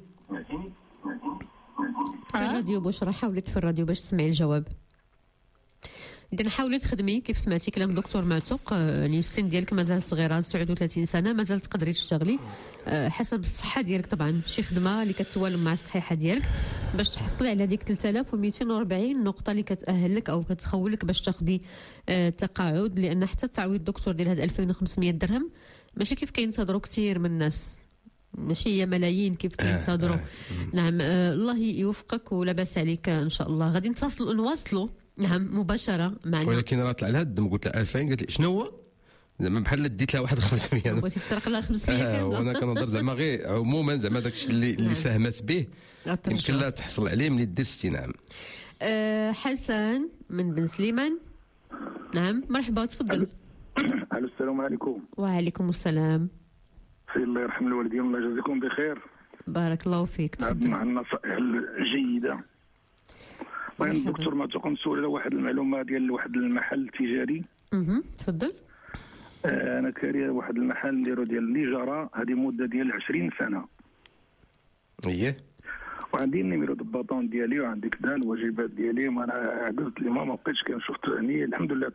في الراديو بشرى، حاولت في الراديو باش تسمعي الجواب. اذا حاولي تخدمي كيف سمعتي كلام دكتور معتوق، يعني السن ديالك مازال صغيره 39 سنه، مازال تقدري تشتغلي حسب الصحه ديالك. طبعا شي خدمه اللي كتوالم مع الصحيحه ديالك باش تحصلي على ديك 3240 نقطه اللي كتاهلك او كتخولك باش تاخدي تقاعد، لان حتى التعويض الدكتور ديال هاد 2500 درهم ماشي كيف كينتظروا كثير من الناس، ماشي هي ملايين كيف كينتظروا. نعم الله يوفقك ولا باس عليك ان شاء الله. غادي نواصلوا نعم مباشره معنا. ولكن راه طلع لها الدم، قلت لها 2000 قالت لي شنو هو زعما بحال ديت لها واحد 500 بغيتي تسرق لها 500 كامله. وانا كنهضر زعما غير عموما زعما داك الشيء اللي ساهمت به يمكن لها تحصل عليه ملي دير 60 عام. حسن من بن سليمان. نعم مرحبا تفضل. السلام عليكم. وعليكم السلام. الله يرحم الوالدين والله يجازيكم بخير. بارك الله فيك. تفضل. مع النصائح الجيده. بغيت الدكتور معتوق نسول على واحد المعلومه ديال واحد المحل تجاري. تفضل. انا كاري واحد المحل نديرو ديال النجاره، هذه مده ديال 20 سنه. اييه. وعندي النيميرو دو باطون ديالي وعندي كذا الواجبات ديالي، وانا عقلت لي ما بقيتش كنشوف يعني الحمد لله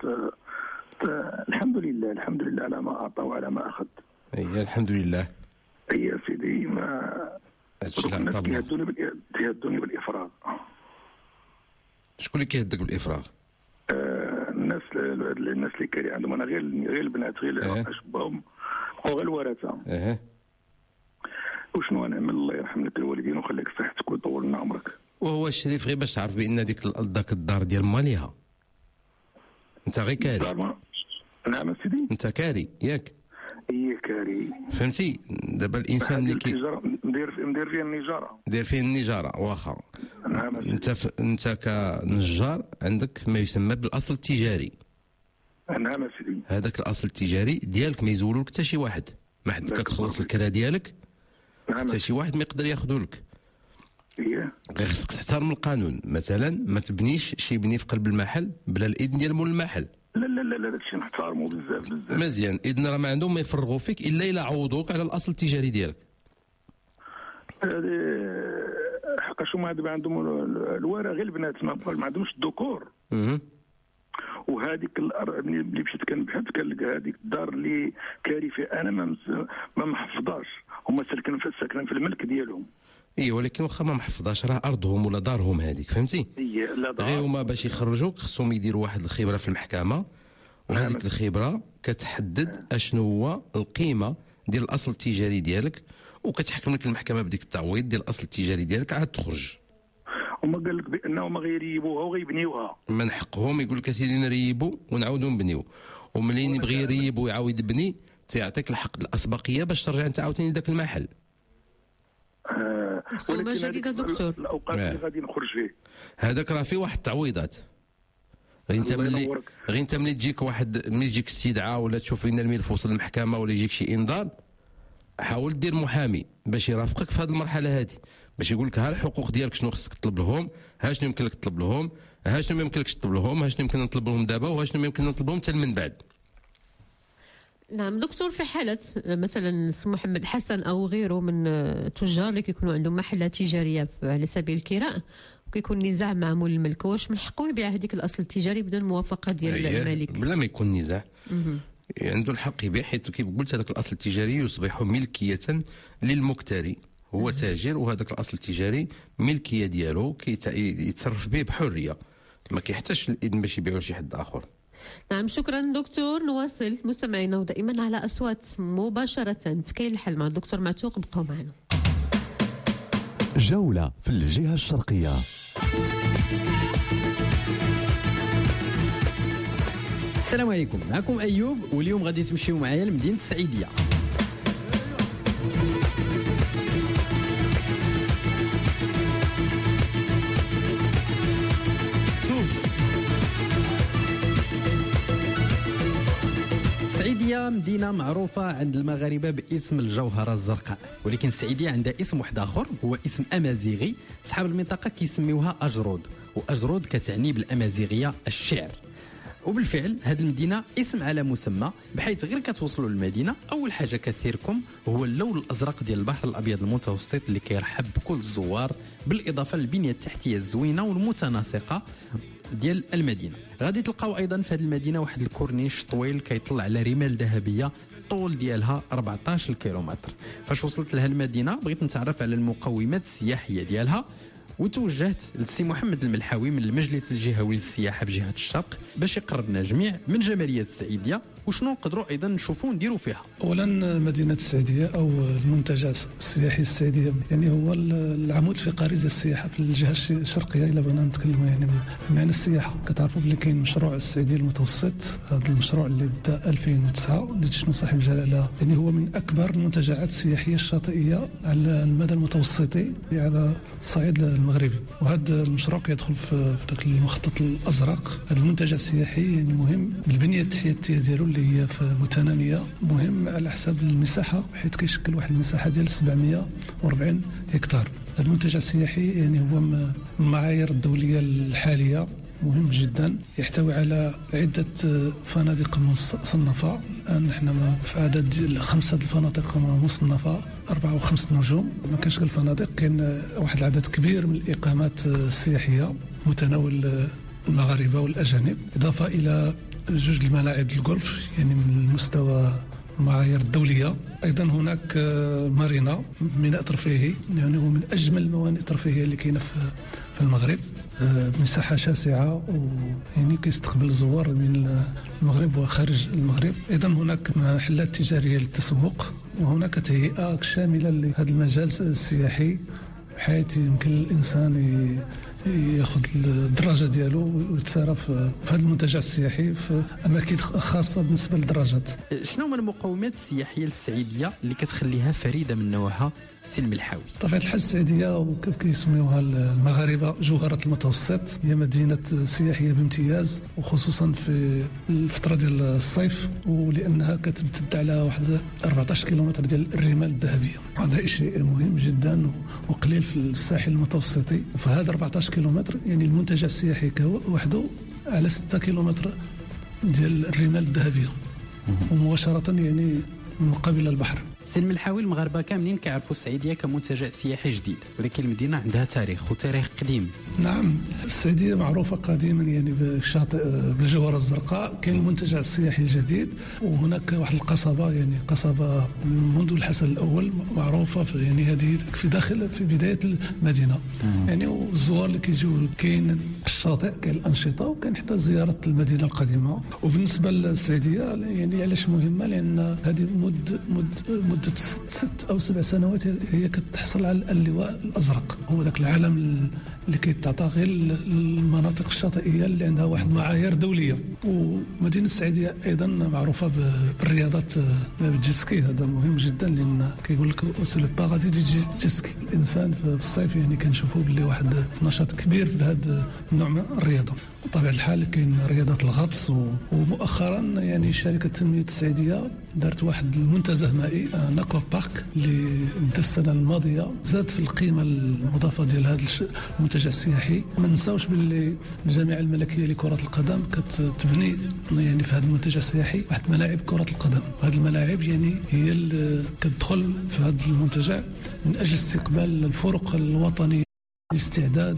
الحمد لله على ما اعطى وعلى ما اخذ. اييه الحمد لله. يا سيدي ما هادشي اللي عطا الله. تيهدوني بالافراغ. شكون اللي كيهدك بالافراغ؟ الناس اللي كاري عندهم، انا غير البنات غير اشباهم وغير الورثه. وشنو نعمل؟ الله يرحم لك الوالدين ويخليك صحتك ويطول لنا عمرك. وهو الشريف غير باش تعرف بان داك الدار ديال ماليها انت غير كاري. نعم سيدي. انت كاري ياك؟ ايه كاري. فهمتي دابا الانسان اللي ندير فيها النجاره. دير فيه النجاره واخا. نعم. انت كنجار عندك ما يسمى بالاصل التجاري. نعم سيدي. هذاك الاصل التجاري ديالك ما يزولو لك حتى شي واحد، ما حد كتخلص الكرا ديالك حتى شي واحد ما يقدر ياخذو لك. ايه. غير خصك تحترم القانون، مثلا ما تبنيش شي بني في قلب المحل بلا الاذن ديال مول المحل. لا داكشي نحترمو بزاف. مزيان، اذن راه ما عندهم ما يفرغوا فيك الا عوضوك على الاصل التجاري ديالك. حقاش هما دابا عندهم الورا غير البنات ما عندهمش الذكور. وهذيك الارض اللي مشيت كنبحث كنلقى هذيك الدار اللي كاري فيها انا ما محفظاش، هما ساكنين في الملك ديالهم. اي ولكن واخا ما محفظاش راه ارضهم ولا دارهم هذيك، فهمتي؟ غير هما باش يخرجوك خصهم يديروا واحد الخبره في المحكمه، وهذيك الخبره كتحدد اشنو هو القيمه ديال الاصل التجاري ديالك، وكتحكم لك المحكمه بديك التعويض ديال الاصل التجاري ديالك عاد تخرج. هما قال لك بانهم غيريبوها وغيبنيوها. من حقهم يقول لك اسيدي نريبوا ونعاودوا نبنيو، وملي يبغي يريب ويعاود يبني تيعطيك الحق الاسبقيه باش ترجع انت عاوتاني لذاك المحل. سوما جديده دكتور. الاوقات اللي غادي نخرج فيه هذاك راه فيه واحد التعويضات. غير انت ملي تجيك استدعاء ولا تشوف ان الملف وصل للمحكمه ولا يجيك شي انذار، حاول دير محامي باش يرافقك في هذه المرحله هذه، باش يقول لك ها الحقوق ديالك شنو خصك تطلب لهم، ها شنو يمكن لك تطلب لهم، ها شنو ما يمكنلكش تطلب لهم، ها شنو يمكن نطلب لهم دابا، وها شنو يمكن نطلب لهم حتى من بعد. نعم دكتور، في حالة مثلا محمد حسن أو غيره من تجار اللي كيكونوا عندهم محلات تجارية على سبيل الكراء وكيكون نزاع مع مول الملك، واش من حقه يبيع هذيك الأصل التجاري بدون موافقة ديال المالك؟ بلا ما يكون نزاع عنده الحق يبيع، حيث كيف قلت هذاك الأصل التجاري يصبح ملكية للمكتري، هو تاجر وهذاك الأصل التجاري ملكية ديالو يتصرف به بحرية، ما كيحتاجش الإذن باش يبيعوا لشي حد آخر. نعم شكرا دكتور. نواصل مستمعينا ودائما على أصوات مباشرة في كاين الحل مع الدكتور معتوق، بقوا معنا. جولة في الجهة الشرقية. السلام عليكم، معكم أيوب، واليوم غادي تمشيو معايا لمدينة السعيدية. السعيدية مدينة معروفة عند المغاربة باسم الجوهرة الزرقاء، ولكن السعيدية عندها اسم واحد آخر هو اسم أمازيغي، أصحاب المنطقة كيسميوها أجرود، وأجرود كتعني بالأمازيغية الشعر. وبالفعل هذه المدينة اسم على مسمى، بحيث غير كتوصلوا للمدينة أول حاجة كثيركم هو اللون الأزرق ديال البحر الأبيض المتوسط اللي كيرحب بكل الزوار، بالإضافة للبنية التحتية الزوينة والمتناسقة ديال المدينه. غادي تلقاو ايضا في هذه المدينه واحد الكورنيش طويل كيطلع على رمال ذهبيه الطول ديالها 14 كيلومتر. فاش وصلت لها المدينه بغيت نتعرف على المقومات السياحيه ديالها وتوجهت للسي محمد الملحاوي من المجلس الجهوي للسياحه بجهه الشرق باش يقربنا جميع من جماليه السعيديه وشنو نقدروا ايضا نشوفوا نديروا فيها. اولا مدينه السعيديه او المنتجع السياحي السعيديه يعني هو العمود الفقري ديال السياحه في الجهه الشرقيه. الا بغينا نتكلموا يعني بمعنى السياحه كتعرفوا بلي كاين مشروع السعيديه المتوسط. هذا المشروع اللي بدا 2009 اللي شنو صاحب الجلاله يعني هو من اكبر المنتجعات السياحيه الشاطئيه على المدى المتوسطي على الصعيد المغربي. وهذا المشروع كيدخل في ذاك المخطط الازرق. هذا المنتجع السياحي يعني مهم بالبنيه التحتيه ديالو اللي هي في متناميه، مهم على حساب المساحه حيث كيشكل واحد المساحه ديال 740 هكتار. هذا المنتجع السياحي يعني هو من المعايير الدوليه الحاليه، مهم جدا، يحتوي على عده فنادق مصنفه. الان نحن في عدد 5 الفنادق مصنفه 4 و5 نجوم. ما كانش الفنادق، كاين واحد العدد كبير من الاقامات السياحيه متناول المغاربه والاجانب، اضافه الى 2 الملاعب الجولف يعني من المستوى المعايير الدوليه. ايضا هناك مارينا، ميناء ترفيهي يعني هو من اجمل الموانئ الترفيهيه اللي كاينه في المغرب، مساحه شاسعه ويعني كيستقبل الزوار من المغرب وخارج المغرب. ايضا هناك محلات تجاريه للتسوق، وهناك تهيئه شامله لهذا المجال السياحي بحيث يمكن الانسان ياخذ الدراجه ديالو ويتسارى في هذا المنتجع السياحي في اماكن خاصه بالنسبه للدراجات. شنو هما المقومات السياحيه للسعيديه اللي كتخليها فريده من نوعها سي الملحاوي؟ طبيعه الحال السعيديه وكيف كيسميوها المغاربه جوهره المتوسط، هي مدينه سياحيه بامتياز وخصوصا في الفتره ديال الصيف، ولانها كتمتد على واحد 14 كيلومتر ديال الرمال الذهبيه. هذا شيء مهم جدا وقليل في الساحل المتوسطي. وفي هذا 14 كيلومتر يعني المنتجع السياحي وحده على 6 كيلومتر ديال الرمال الذهبيه ومباشره يعني مقابل البحر. سي الملحاوي، المغاربه كاملين كيعرفوا السعيديه كمنتجع سياحي جديد، ولكن المدينه عندها تاريخ وتاريخ قديم. نعم، السعيديه معروفه قديما يعني بالشاطئ بالجوهره الزرقاء. كاين المنتجع السياحي الجديد، وهناك واحد القصبه يعني قصبه منذ الحسن الاول معروفه يعني هذه في داخل في بدايه المدينه. يعني والزوار اللي كيجيو كاين الشاطئ، كاين الانشطه، وكاين حتى زياره المدينه القديمه. وبالنسبه للسعيديه يعني علاش مهمه؟ لان هذه مدة 6 أو 7 سنوات هي كتحصل على اللواء الأزرق، هو ذاك العلم اللي كيتعطى غير المناطق الشاطئية اللي عندها واحد معايير دولية. ومدينة السعيدية أيضا معروفة بالرياضات بالجيسكي. هذا مهم جدا لأن كيقول لك سو لو بارادي دي جيسكي. الإنسان في الصيف يعني كنشوفوا باللي واحد نشاط كبير في هذا النوع من الرياضة. بطبيعة الحال كاين رياضة الغطس، ومؤخرا يعني شركة تنمية السعيدية دارت واحد المنتزه مائي ناكوا بارك اللي بدا السنة الماضية، زاد في القيمة المضافة ديال هذا المنتجع السياحي. ما ننساوش باللي الجامعة الملكية لكرة القدم كتبني يعني في هذا المنتجع السياحي واحد ملاعب كرة القدم. وهذه الملاعب يعني هي اللي كتدخل في هذا المنتجع من أجل استقبال الفرق الوطنية، الاستعداد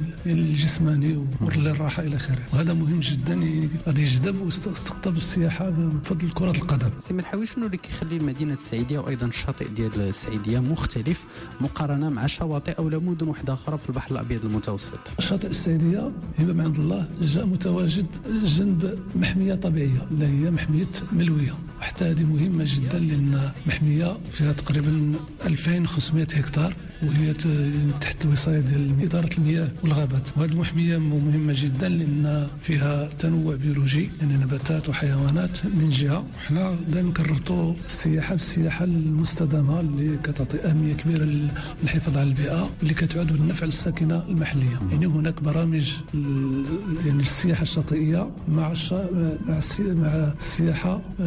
الجسماني وللراحه الى اخره. وهذا مهم جدا غادي يجذب واستقطاب السياحه بفضل كره القدم. سي ملحاوي، شنو اللي كيخلي مدينه السعيديه وايضا الشاطئ ديال السعيديه مختلف مقارنه مع شواطئ او مدن واحده اخرى في البحر الابيض المتوسط؟ شاطئ السعيديه هبه من عند الله جاء متواجد جنب محميه طبيعيه اللي هي محميه ملويه، وحتى هذه مهمه جدا لان محميه فيها تقريبا 2500 هكتار، وهي تحت الوصايه ديال إدارة المياه والغابات. وهذه المحمية مهمة جدا لأن فيها تنوع بيولوجي يعني نباتات وحيوانات من جهة. وحنا دائما كنربطوا السياحة بالسياحة المستدامة اللي كتعطي أهمية كبيرة للحفاظ على البيئة واللي كتعود بالنفع للساكنة المحلية. يعني هناك برامج يعني السياحة الشاطئية مع السياحة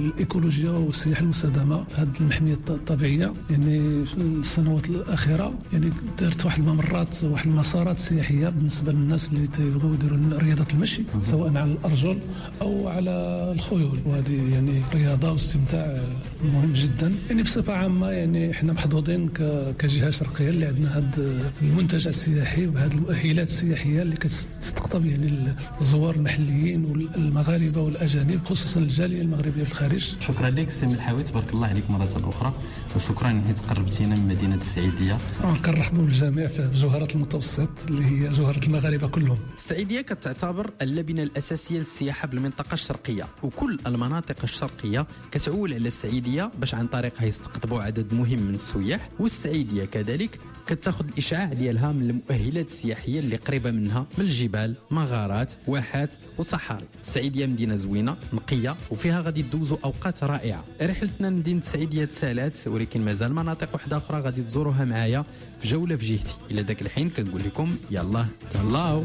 الايكولوجيا والسياحه المستدامه هذه المحميه الطبيعيه. يعني في السنوات الاخيره يعني دارت واحد الممرات واحد المسارات سياحيه بالنسبه للناس اللي تيبغيو يديروا رياضه المشي سواء على الارجل او على الخيول، وهذه يعني رياضه واستمتاع مهم جدا. يعني بصفه عامه يعني احنا محظوظين كجهه شرقيه اللي عندنا هذا المنتجع السياحي وهذه المؤهلات السياحيه اللي كتستقطب يعني الزوار المحليين والمغاربه والاجانب، خصوصا الجاليه المغربيه في الخارج. شكرا لك سي ملحاوي، تبارك الله عليك مره اخرى، وشكرا حيت قربتينا من مدينه السعيديه. كنرحبوا بالجميع في جوهره المتوسط اللي هي جوهره المغاربه كلهم. السعيديه كتعتبر اللبنه الاساسيه للسياحه بالمنطقه الشرقيه، وكل المناطق الشرقيه كتعول على السعيديه باش عن طريقها يستقطبوا عدد مهم من السياح، والسعيديه كذلك كتاخذ الاشعاع ديالها من المؤهلات السياحيه اللي قريبه منها من الجبال، مغارات، واحات وصحاري. السعيديه مدينه زوينه نقيه وفيها غادي تدوزوا اوقات رائعه. رحلتنا لمدينه السعيديه تسالات، ولكن مازال مناطق واحده اخرى غادي تزوروها معايا في جوله في جهتي. الى ذاك الحين كنقول لكم يلا تهلاو.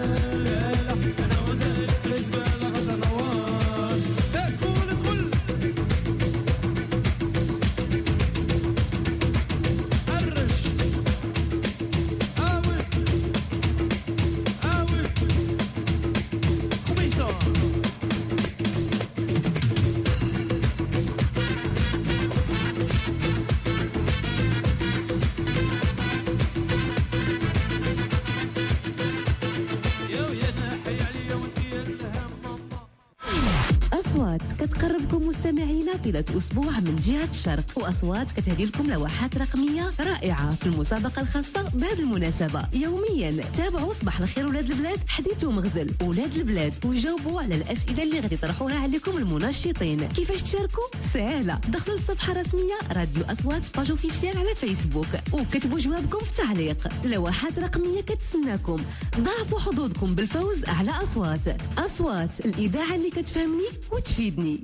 كتقربكم مستمعينا طيلة أسبوع من جهة الشرق، وأصوات كتهدي لكم لوحات رقمية رائعة في المسابقة الخاصة بهذه المناسبة. يوميا تابعوا صباح الخير ولاد البلاد حديث ومغزل ولاد البلاد، وجاوبوا على الأسئلة اللي غادي يطرحوها عليكم المنشطين. كيفاش تشاركوا؟ سهلة، دخلوا الصفحة الرسمية راديو أصوات باج اوفيسيال على فيسبوك وكتبوا جوابكم في تعليق. لوحات رقمية كتسناكم، ضاعفوا حظوظكم بالفوز على أصوات الإذاعة اللي كتفهمني وتفيدني.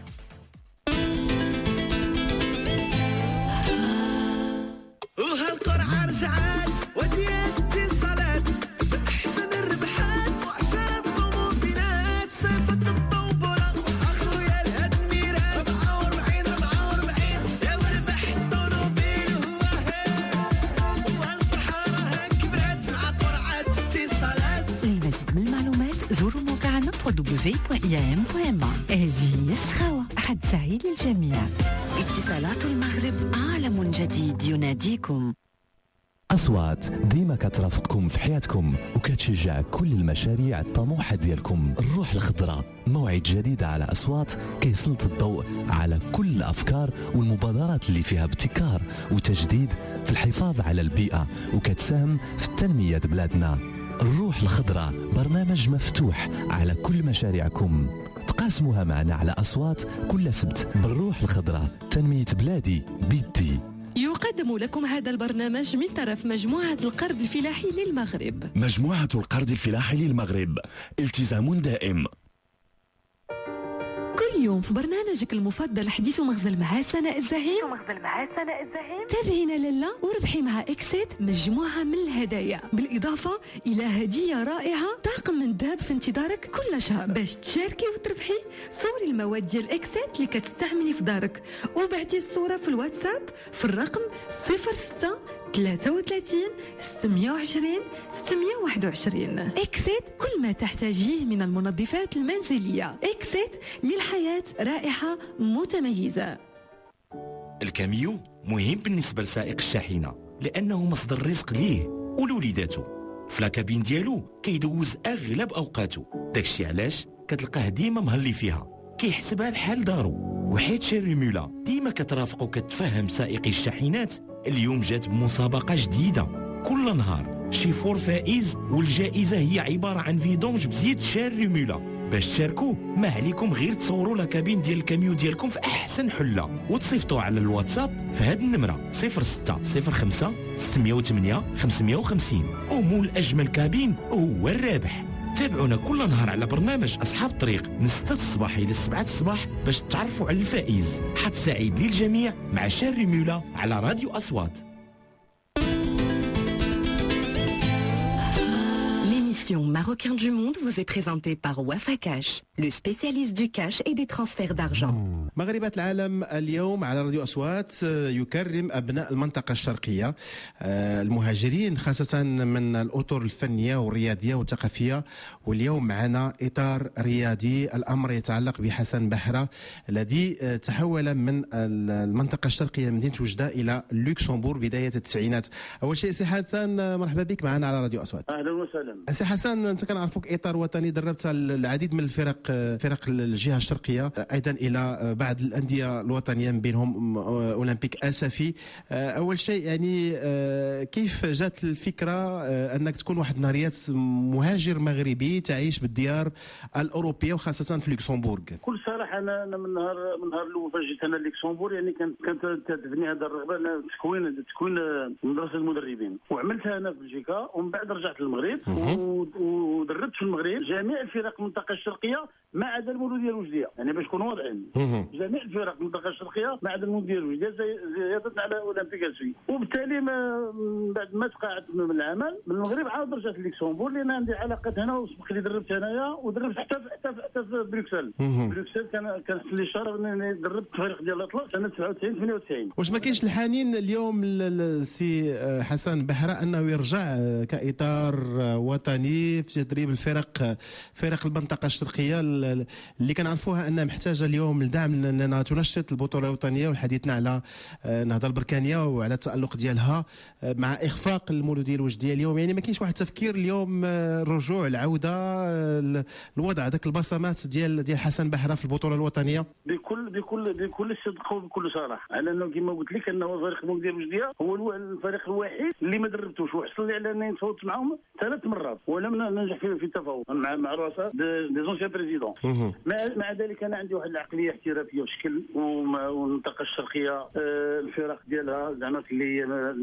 وهالقرعة رجعت وديات اتصالات احسن الربحات وعشرة طوموبيلات صيفة الطوبولة اخويا الهاد ميرات 44 يا وربح الطوموبيل هو والفرحة راها كبرات مع قرعة اتصالات. للمزيد من المعلومات زوروا موقعنا www.iam.ma. هذه هي السخاوة، أحد سعيد للجميع. اتصالات المغرب، عالم جديد يناديكم. أصوات ديما كترافقكم في حياتكم وكتشجع كل المشاريع الطموحة ديالكم. الروح الخضراء موعد جديد على أصوات كيسلط الضوء على كل الأفكار والمبادرات اللي فيها ابتكار وتجديد في الحفاظ على البيئة وكتساهم في تنمية بلادنا. الروح الخضراء برنامج مفتوح على كل مشاريعكم، تقاسموها معنا على أصوات كل سبت. بالروح الخضراء تنمية بلادي بيدي. يقدم لكم هذا البرنامج من طرف مجموعة القرض الفلاحي للمغرب. مجموعة القرض الفلاحي للمغرب، التزام دائم. كل يوم في برنامجك المفضل حديث ومغزل مع سناء الزهيم. تابعينا للا وربحي مع إكسيد مجموعة من الهدايا، بالإضافة إلى هدية رائعة طاقم من ذهب في انتظارك كل شهر. باش تشاركي وتربحي صوري المواد ديال إكسيد اللي كتستعملي في دارك، وبعتي الصورة في الواتساب في الرقم 06 33 620 621. إكسيد كل ما تحتاجيه من المنظفات المنزلية. إكسيد للحياة رائحة متميزة. الكاميو مهم بالنسبة لسائق الشاحنة لأنه مصدر رزق ليه ولوليداته. في لاكابين ديالو كيدوز أغلب أوقاته، داكشي علاش كتلقاه ديما مهلي فيها، كيحسبها بحال دارو. وحيت شيريمولا ديما كترافق وكتفهم سائقي الشاحنات، اليوم جات بمسابقة جديدة. كل نهار شي فور فائز، والجائزة هي عبارة عن فيدونج بزيت شيريمولا. باش تشاركوا ما عليكم غير تصوروا لاكابين ديال الكاميو ديالكم في احسن حله وتصيفطوا على الواتساب في هذه النمره 0605 608 550. ومول اجمل كابين هو الرابح. تابعونا كل نهار على برنامج أصحاب الطريق من 6 الصباح إلى 7 الصباح باش تعرفوا على الفائز. حد سعيد للجميع مع شيريمولا على راديو أصوات. L'émission Marocain du Monde vous est présentée par Wafakash. le spécialiste du cash et des transferts d'argent. مغربات العالم اليوم على راديو أصوات يكرم أبناء المنطقة الشرقية المهاجرين خاصة من الأطر الفنية والرياضية والثقافية. واليوم معنا إطار رياضي، الأمر يتعلق بحسن بحرة الذي تحول من المنطقة الشرقية مدينة وجدة إلى لوكسمبورغ بداية التسعينات. أول شيء سي حسن مرحبا بك معنا على راديو أصوات. أهلا وسهلا. سي حسن أنت كنعرفوك إطار وطني، دربت العديد من الفرق فرق الجهة الشرقية، أيضا إلى بعض الأندية الوطنية من بينهم أولمبيك أسفي. أول شيء يعني كيف جات الفكرة أنك تكون واحد نهاريات مهاجر مغربي تعيش بالديار الأوروبية وخاصة في لوكسمبورغ؟ بكل صراحة أنا من نهار الأول فاش جيت أنا لوكسمبورغ يعني كانت تدفني هذا الرغبة تكوين مدرسة المدربين، وعملتها أنا في بلجيكا، ومن بعد رجعت للمغرب ودربت في المغرب جميع الفرق المنطقة الشرقية ما عدا المولودية الوجدية، يعني باش نكونوا واضحين جميع الفرق المنطقة الشرقية ما عدا المولودية الوجدية زيادة على أولمبيك أسفي. وبالتالي بعد ما تقاعدت من العمل من المغرب عاود رجعت لوكسمبورغ لأن عندي علاقات هنا وسبق لي دربت هنايا ودربت حتى في بروكسل. بروكسل كان حصل لي شرف انني دربت الفريق ديال الاطلس سنه 97 98. واش ما كاينش الحنين اليوم سي حسن بحرة انه يرجع كاطار وطني في تدريب فرق المنطقه الشرقيه اللي كنعرفوها انها محتاجه اليوم لدعم لانها تنشط البطوله الوطنيه، وحديثنا على النهضه البركانيه وعلى التالق ديالها مع اخفاق المولوديه الوجديه اليوم؟ يعني ما كاينش واحد التفكير اليوم الرجوع العوده الوضع هذاك البصمات ديال حسن بحرة في البطوله الوطنيه؟ بكل صدق وبكل صراحه، على انه كما قلت لك انه فريق المولوديه الوجديه هو الفريق الوحيد اللي ما دربتوش، وحصل لي على انني نتفاوضت معهم 3 مرات ولم ننجح في التفاوض مع رؤساء دي زونسيان بريزيدون. مع ذلك انا عندي واحد العقليه احترافيه وشكل، والمنطقه الشرقيه الفرق ديالها زعما اللي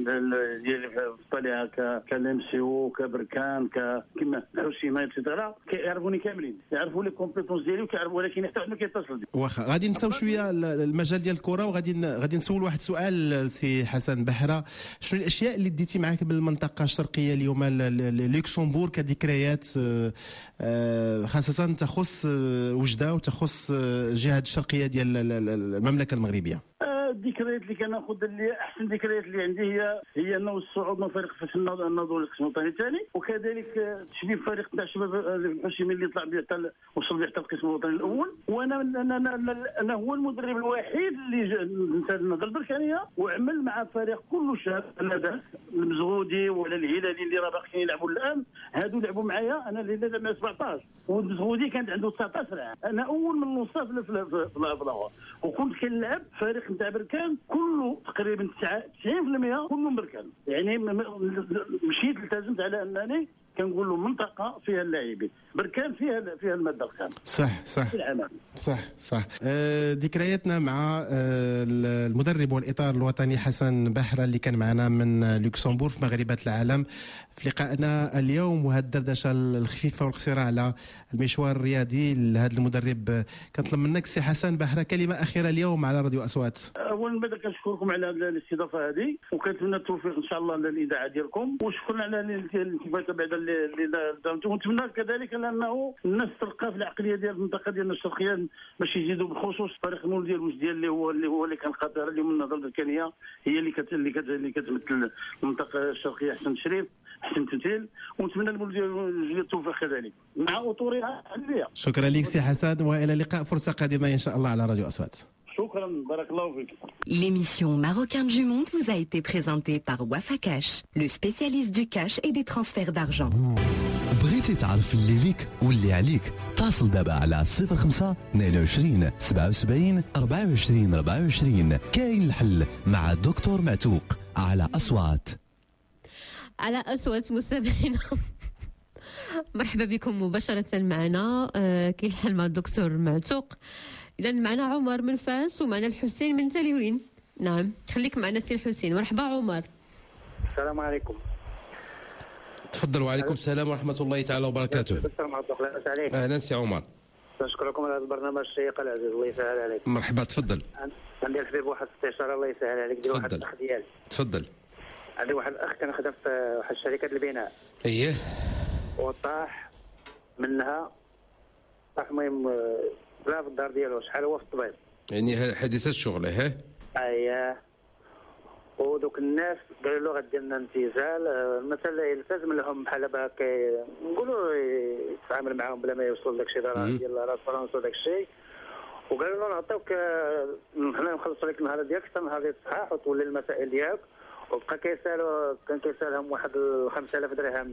ديال في طليعه كلمسيو كبركان كما الحسيمه اكسترا كيعرفوني كاملين، يعرفوا لي كومبيتونس ديالي وكيعرفوا، ولكن حتى واحد ما كيتصل بي. واخا غادي نساو شويه المجال ديال الكره وغادي نسول واحد السؤال سي حسن بحرة. شنو الاشياء اللي ديتي معاك بالمنطقه الشرقيه اليوم لوكسمبورغ كذكريات خاصه تخص وجده وتخص الجهه الشرقيه ديال المملكه المغربيه؟ الذكريات اللي كناخذ اللي احسن ذكريات اللي عندي هي انه الصعود من فريق فاش النضال القسم الوطني الثاني، وكذلك تشبيب فريق تاع الشباب الحسيمي اللي طلع به حتى وصل به حتى القسم الوطني الاول. وانا أنا هو المدرب الوحيد اللي نتا النهضه البركانيه وعمل مع فريق كله شاب، لا المزغودي ولا الهلالي اللي راه باقيين يلعبوا الان، هادو لعبوا معايا انا اللي لعب 17 والمزغودي كانت عنده 19 عام. انا اول من نوصل في الهضره، وكنت كنلعب فريق نتاع بركان كله تقريبا 90% كله بركان، يعني مشيت التزمت على انني كنقول له منطقه فيها اللاعبين، بركان فيها الماده الخام. صح. ذكرياتنا مع المدرب والاطار الوطني حسن بحرة اللي كان معنا من لوكسمبورغ في مغربات العالم في لقائنا اليوم، وهذه الدردشه الخفيفه والقصيره على المشوار الرياضي لهذا المدرب. كنطلب منك سي حسن بحرة كلمه اخيره اليوم على راديو اصوات. اولا بدأ كنشكركم على الاستضافه هذه، وكنتمنى التوفيق ان شاء الله للاذاعه ديالكم، وشكرا على الالتفاته بعد اللي دامتم، ونتمنى كذلك انه الناس تلقى في العقليه ديال المنطقه ديالنا الشرقيه باش يزيدوا، بالخصوص فريق المولوديه الوجديه اللي هو اللي كان قادر اليوم النهضه البركانيه هي اللي كتمثل المنطقه الشرقيه احسن تشريف احسن تمثيل، ونتمنى المولوديه الوجديه التوفيق كذلك مع اطورها العلميه. شكرا لك سي حسن، والى اللقاء فرصه قادمه ان شاء الله على راديو اصوات. شكرا بارك الله فيك. L'émission Marocain du Monde vous a été présentée par Wafa Cash, le spécialiste du cash et des transferts d'argent. بغيتي تعرف اللي ليك واللي عليك؟ اتصل دابا على 05 22 77 24 كاين الحل مع دكتور معتوق على أصوات. على أصوات مستمعينا. مرحبا بكم مباشرة معنا كاين الحل مع الدكتور معتوق. إذا معنا عمر من فاس ومعنا الحسين من تلوين. نعم خليك معنا سي الحسين. مرحبا عمر. السلام عليكم. تفضل. وعليكم السلام ورحمة الله تعالى وبركاته. السلام عليكم. أهلا سي عمر. نشكركم على هذا البرنامج الشيق العزيز، الله يسهل عليك. مرحبا تفضل. عندي الحبيب واحد الاستشارة الله يسهل عليك، دير واحد الأخ ديالي. تفضل. عندي واحد الأخ كنخدم في واحد الشركة البناء. أيه. وطاح منها المهم لا في الدار ديالو شحال هو في الطبيب يعني حادثه الشغل اييه ودوك الناس قالوا له غدير لنا امتثال مثلا يلتزم لهم بحال هكا نقولوا يتعامل معاهم بلا ما يوصل داكشي ديال الراسبرونس وداك الشيء وقالوا له نعطيوك حنا نخلصوا لك النهار ديالك حتى النهار ديال الصحاح وتولي المسائل ديالك وبقى كان كيسالهم واحد 5000 درهم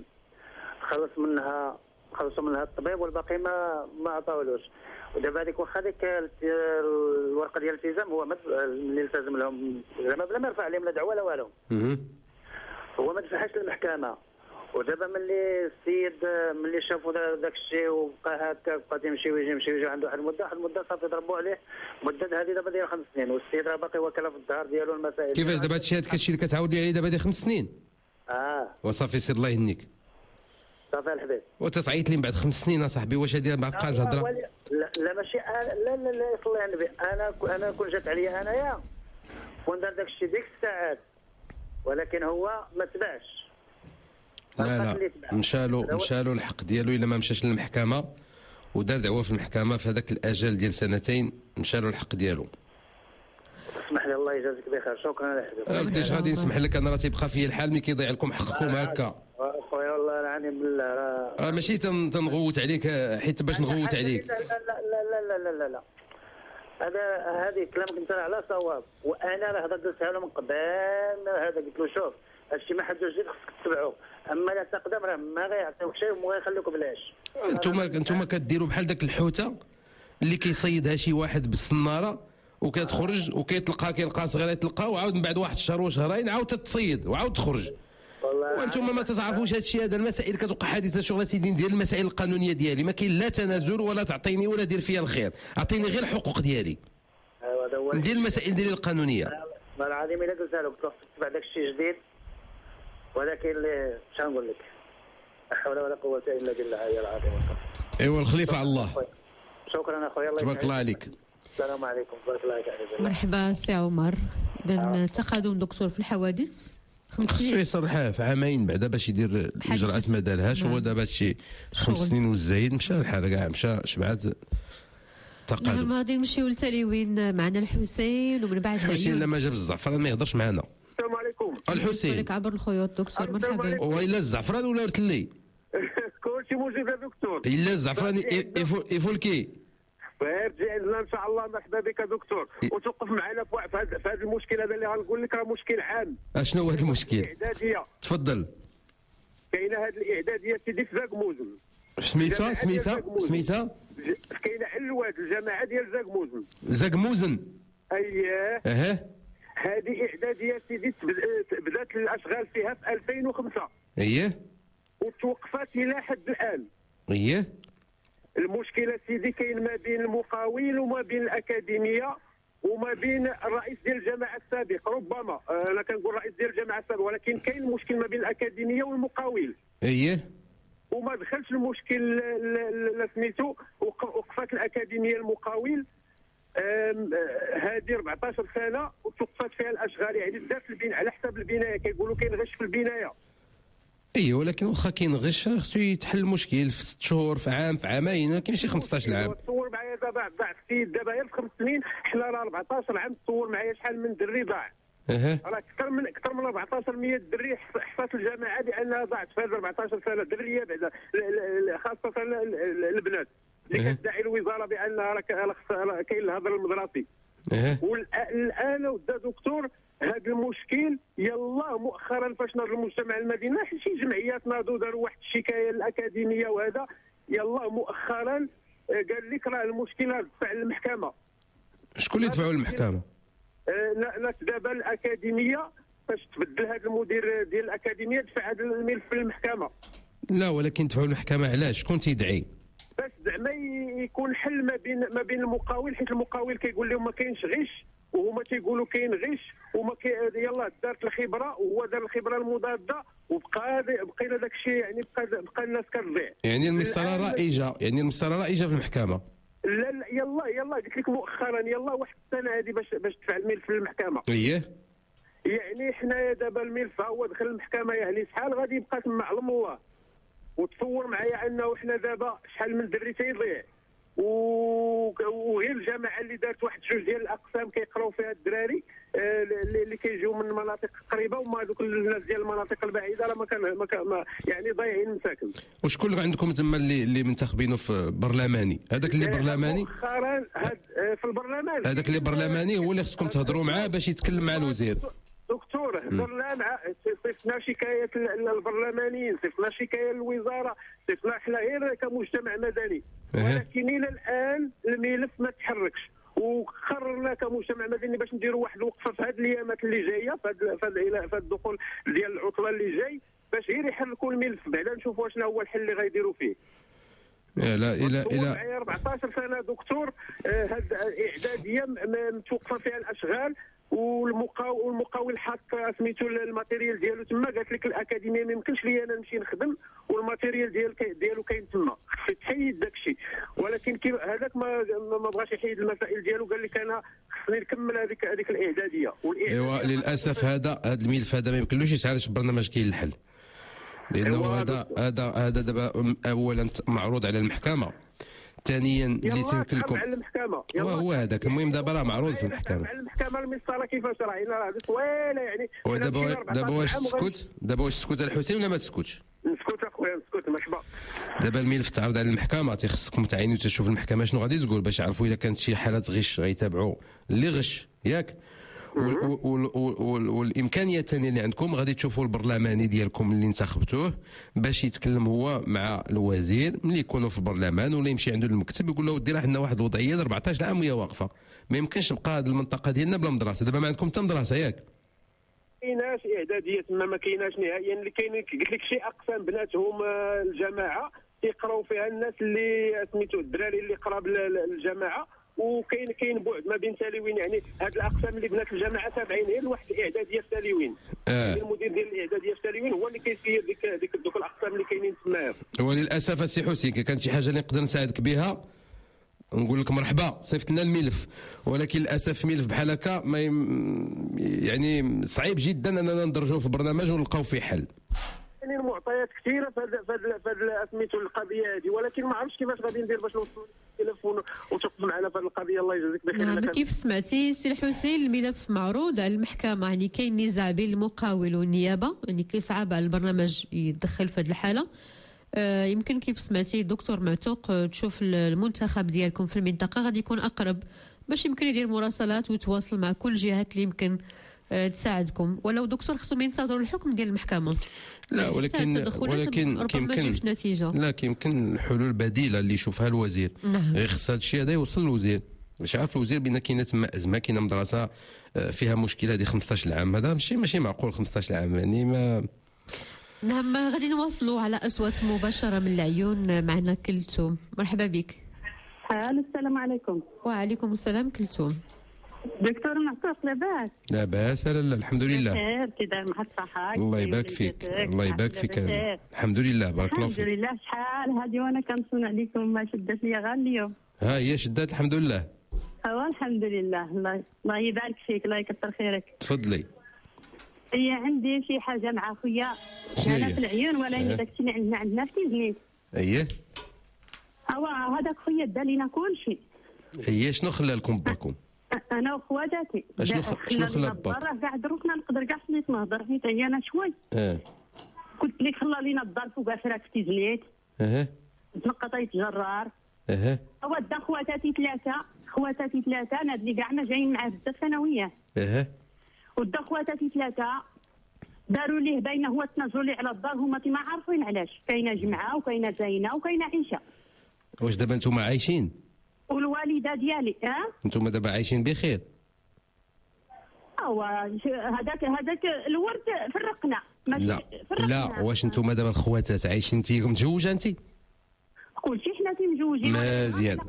خلصوا منها الطبيب والباقي ما عطاولوش ودابا هذيك واخا ديك الورقه ديال الالتزام هو اللي التزم لهم زعما بلا ما يرفع عليهم لا دعوه لا والو هو ما دفعهاش للمحكمه ودابا ملي السيد ملي شافوا داك الشيء وبقى هكا بقى تيمشي ويجي عنده واحد المده صافي ضربوا عليه المده هذه دابا دايره 5 سنين والسيد راه باقي وكاله في الدار ديالو المسائل كيفاش دابا هادشي اللي كتعاود لي عليه دابا دي 5 سنين وصافي سير الله يهنيك صافي الحبيب وتصعيط لي بعد 5 سنين اصاحبي واش هذه بعد تبقى الهضره لا ماشي لا يصلي على النبي انا كون جات عليا انايا وندار داك الشيء ديك الساعات ولكن هو ما تبعش لا مشالو الحق ديالو الا ما مشاش للمحكمه ودار دعوه في المحكمه في هذاك الاجل ديال 2 سنين مشالو الحق ديالو اسمح لي الله يجازيك بخير شكرا لك وديش غادي نسمح لك انا راه تيبقى فيا الحال ملي كيضيع لكم حقكم هكا خويا والله راني بالله راه ماشي تنغوت عليك حيت باش نغوت عليك لا هذه كلامك انت على صواب وانا راه قلتها له من قبل هذا قلت له شوف هادشي ما حدوش جديد خصك تتبعوه اما لا تقدم راه ما غيعطيوك شيء وما غيخليوك بلاش انتم كديروا بحال داك الحوته اللي كيصيدها شي واحد بالصناره وكتخرج كيلقى صغيره يتلقى وعاود من بعد واحد الشهر وشهرين عاود تتصيد وعاود تخرج وانتم ما تعرفوش هذا الشيء هذا المسائل كتوقع حادثه شغل سيدي ديال المسائل القانونيه ديالي ما كاين لا تنازل ولا تعطيني ولا دير فيا الخير اعطيني غير الحقوق ديالي ندير المسائل ديالي القانونيه ما العظيم الا قلتها لك خصك تتبع داك الشيء جديد ولكن شنو نقول لك لا حول ولا قوه الا بالله العلي العظيم ايوا الخليفه على الله شكرا اخويا الله تبارك الله عليك السلام عليكم بارك الله فيك مرحبا سي عمر اذا تقدم دكتور في الحوادث 5 سنين خصو يصرحها في عامين بعدا باش يدير الاجراءات ما دارهاش هو دابا شي 5 سنين والزايد مشى الحال كاع مشى شبعات تقدم نعم غادي نمشيو لتاليوين معنا الحسين ومن بعد الحسين لما جاب الزعفران ما يهضرش معنا السلام عليكم الحسين لك عبر الخيوط دكتور مرحبا وإلا الزعفران ولا رتلي كلشي موجود يا دكتور الا الزعفران يفولكي رجع لنا ان شاء الله مرحبا بك دكتور وتوقف معنا في هذا المشكل هذا اللي غنقول لك راه مشكل عام اشنو هو هذا المشكل الاعداديه تفضل كاينه هذه الاعداديه سيدي في زاكموزن سميتها كاينه علواد الجماعه ديال زاكموزن اييه هذه اعداديه سيدي بدات الاشغال فيها في 2005 اييه وتوقفت الى حد الان اييه المشكله سيدي كاين ما بين المقاول وما بين الاكاديميه وما بين الرئيس ديال الجماعه السابق ربما انا كنقول الرئيس ديال الجماعه السابق ولكن كاين مشكل ما بين الاكاديميه والمقاول اييه وما دخلش المشكل سميتو وقفت الاكاديميه المقاول هذه 14 سنه وتوقفت فيها الاشغال يعني دارت البناء على حساب البنايه كيقولوا كاين غش في البنايه ايوه ولكن واخا كاين غش خصو يتحل المشكل في 6 شهور في عام في عامين ما كاينش 15 عام تصور معايا دابا ضاع السيد دابا غير في 5 سنين حنا راه 14 عام تصور معايا شحال من دري ضاع راه اكثر من 1400 دري حصات الجماعه بانها ضاعت في هذه 14 سنه دريه بعدا خاصه البنات اللي كتدعي الوزاره بانها راه كاين الهضر المدرسي والان ودا دكتور هذا المشكل يلا مؤخرا فاش ناض المجتمع المدني شي جمعيات ناضوا داروا واحد الشكايه الاكاديميه وهذا يلا مؤخرا قال لك راه المشكل دفع للمحكمه. شكون اللي دفعوا للمحكمه؟ لا دابا الاكاديميه فاش تبدل هذا المدير ديال الاكاديميه دفع هذا الملف للمحكمه. لا ولكن دفعوا للمحكمه علاش؟ شكون تيدعي؟ باش زعما يكون حل ما بين المقاول حيت المقاول كيقول لهم ما كاينش غش وهما تيقولوا كاين غش وما يلا دارت الخبره وهو دار الخبره المضاده بقينا داك الشيء يعني بقى الناس كتضيع. يعني المسطره رائجه في المحكمه. لا يلا قلت لك مؤخرا يلا واحد السنه هذه باش تدفع الملف في المحكمه. اييه يعني حنايا دابا الملف هو دخل المحكمه يعني شحال غادي يبقى تما علم الله وتصور معايا انه حنا دابا شحال من دري تيضيع وهي الجامعه اللي دارت واحد جوج ديال الاقسام كيقراو فيها الدراري اللي كيجيو من مناطق قريبه، وما دوك الناس ديال المناطق البعيده راه ما يعني ضايعين المساكن. وشكون اللي عندكم تما اللي منتخبينه في برلماني؟ هذاك اللي برلماني مؤخرا في البرلمان، هذاك اللي برلماني هو اللي خصكم تهضروا معاه باش يتكلم مع الوزير. دكتور هضرنا مع صيفطنا شكايات للبرلمانيين، صيفطنا شكايه للوزاره، صيفطنا حنا غير كمجتمع مدني، ولكن الى الان الملف ما تحركش. وقررنا كمجتمع مدني باش نديروا واحد الوقفه في هذه الايامات اللي جايه، في الدخول ديال العطله اللي جاي، باش غير يحركوا الملف بعدا نشوفوا شنو هو الحل اللي غيديروا فيه. لا الى 14 سنه دكتور، هاد اعداديه متوقفه فيها الاشغال، والمقاول حاط سميتو الماتيريال ديالو تما، قالت لك الاكاديميه ما يمكنش لي انا نمشي نخدم والماتيريال ديالو كاين تما، خصك تحيد داك الشيء. ولكن هذاك ما بغاش يحيد المسائل ديالو، قال لك انا خصني نكمل هذيك الاعداديه. ايوا للاسف هذا الملف هذا ما يمكنلوش يتعالج برنامج كاين الحل، لانه هذا دابا اولا معروض على المحكمه، ثانيا اللي تمكن لكم هو هذاك. المهم دابا راه معروض في المحكمه. المحكمه المسطره كيفاش راه طويله يعني. دابا واش تسكت؟ دابا واش تسكت الحسين ولا ما تسكتش؟ نسكت اخويا نسكت مشبع. دابا الملف تعرض على المحكمه، تيخصكم تعينوا تشوف المحكمه شنو غادي تقول باش يعرفوا اذا كانت شي حالات غش غيتابعوا اللي غش ياك. والامكانيه الثانيه اللي عندكم غادي تشوفوا البرلماني ديالكم اللي انتخبتوه باش يتكلم هو مع الوزير ملي يكونوا في البرلمان، ولا يمشي عنده للمكتب يقول له ودي راه عندنا واحد الوضعيه 14 عام وهي واقفه، ما يمكنش نبقى هذه المنطقه ديالنا بلا مدرسه. دابا ما عندكم حتى مدرسه ياك؟ كايناش اعداديه تما، ما كايناش نهائيا. اللي كاين قلت لك شي اقسام بناتهم الجماعه يقراو فيها الناس اللي سميتو الدراري اللي قراب للجماعه، وكاين بعد ما بين تاليوين. يعني هاد الاقسام اللي بنات الجامعه تابعين غير لواحد الاعداديه في تاليوين. المدير ديال الاعداديه في تاليوين هو اللي كيسير دوك الاقسام اللي كاينين تمايا. وللاسف السي حسين كانت شي حاجه اللي نقدر نساعدك بها نقول لك مرحبا، صيفط لنا الملف، ولكن للاسف ملف بحال هكا يعني صعيب جدا اننا ندرجوه في البرنامج ونلقاو فيه حل. يعني المعطيات كثيره في هذا سميتو القضيه هذه، ولكن ما عرفتش كيفاش غادي ندير باش نوصل التليفون وتوقف معنا في هذه القضيه. الله يجازيك بخير. نعم كيف سمعتي سي الحسين الملف معروض على المحكمه، يعني كاين نزاع بين المقاول والنيابه، يعني كيصعب على البرنامج يتدخل في هذه الحاله. يمكن كيف سمعتي دكتور معتوق تشوف المنتخب ديالكم في المنطقه غادي يكون اقرب باش يمكن يدير مراسلات ويتواصل مع كل الجهات اللي يمكن تساعدكم. ولو دكتور خصهم ينتظروا الحكم ديال المحكمه. لا ولكن يمكن الحلول بديله اللي يشوفها الوزير. نعم. غير خص هذا الشيء هذا يوصل للوزير باش يعرف الوزير بان كاينه تما ازمه، كاينه مدرسه فيها مشكله هذه 15 عام. هذا ماشي معقول 15 عام يعني ما. نعم غادي نواصلوا على اصوات مباشره من العيون. معنا كلثوم، مرحبا بك. السلام عليكم. وعليكم السلام كلثوم. دكتور معتوق لاباس؟ لاباس لا الحمد لله. بخير كي داير مع الصحه؟ الله يبارك فيك. الله يبارك فيك. الحمد لله بارك الله فيك. الحمد لله. شحال هذه وانا كنصون عليكم ما شدت لي غير اليوم. ها هي شدات الحمد لله. الحمد لله. الله يبارك فيك الله يكثر خيرك. تفضلي. هي عندي شي حاجه مع خويا انا في العيون، ولكن داكشي اللي عندنا في تيزنيت. اييه هذاك خويا دا لينا كلشي. اييه شنو خلى لكم باكم؟ انا وخواتاتي شنو خلى باك؟ راه كاع دروكنا نقدر كاع سنيت نهضر حيت هي انا شوي. قلت لك خلى لينا الدار فوق فراك في تيزنيت. تنقطيت جرار. هو دا خواتاتي ثلاثه انا اللي كاع ما جايين معاه بزاف ثانويه. ودا خواتاتي ثلاثه داروا ليه باينه هو تنازلوا لي على الدار، هما ما عارفين علاش. كاينه جمعه وكاينه زينه وكاينه عيشه. واش دابا نتوما عايشين؟ والوالده ديالي نتوما دابا عايشين بخير؟ هذاك الورد فرقنا. لا واش نتوما دابا الخواتات عايشين؟ انت متزوجه انت؟ كلشي حنا مزوجين مزيان.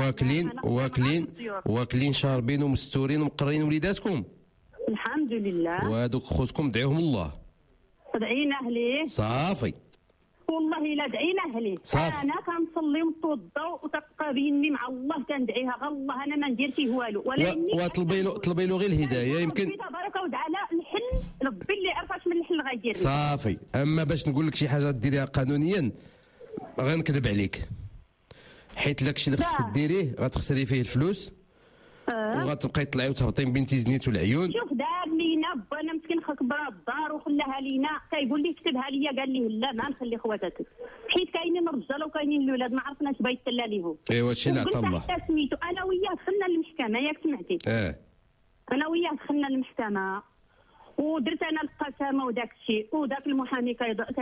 واكلين شاربين ومستورين ومقرين وليداتكم؟ الحمد لله. وهذوك خوتكم دعيهم الله. دعينا ليه صافي. والله الا دعينا ليه. انا كنصلي ونتوضا وتبقى بيني مع الله كندعيها غير الله، انا ما ندير فيه والو. وطلبي له غير الهدايه. يمكن تبارك وتعالى الحل ربي اللي عرف اش من الحل غيدير. صافي. اما باش نقول لك شي حاجه ديريها قانونيا غنكذب عليك، حيت داكشي اللي خصك ديريه غتخسري فيه الفلوس وغتبقاي تطلعي وتهبطي بين تيزنيت والعيون. شوف دار لينا بانا مسكين كبر الدار وخلاها لينا، كيقول لي كتبها لي، قال لي لا ما نخلي خواتاتك، حيت كاينين الرجال وكاينين الاولاد ما عرفناش بايت تلا ليهم. ايوا هادشي اللي عطا الله. حتى سميتو انا وياه دخلنا للمحكمه، ياك سمعتي؟ انا وياه دخلنا للمحكمه ودرت انا القسامه وداك الشيء، وداك المحامي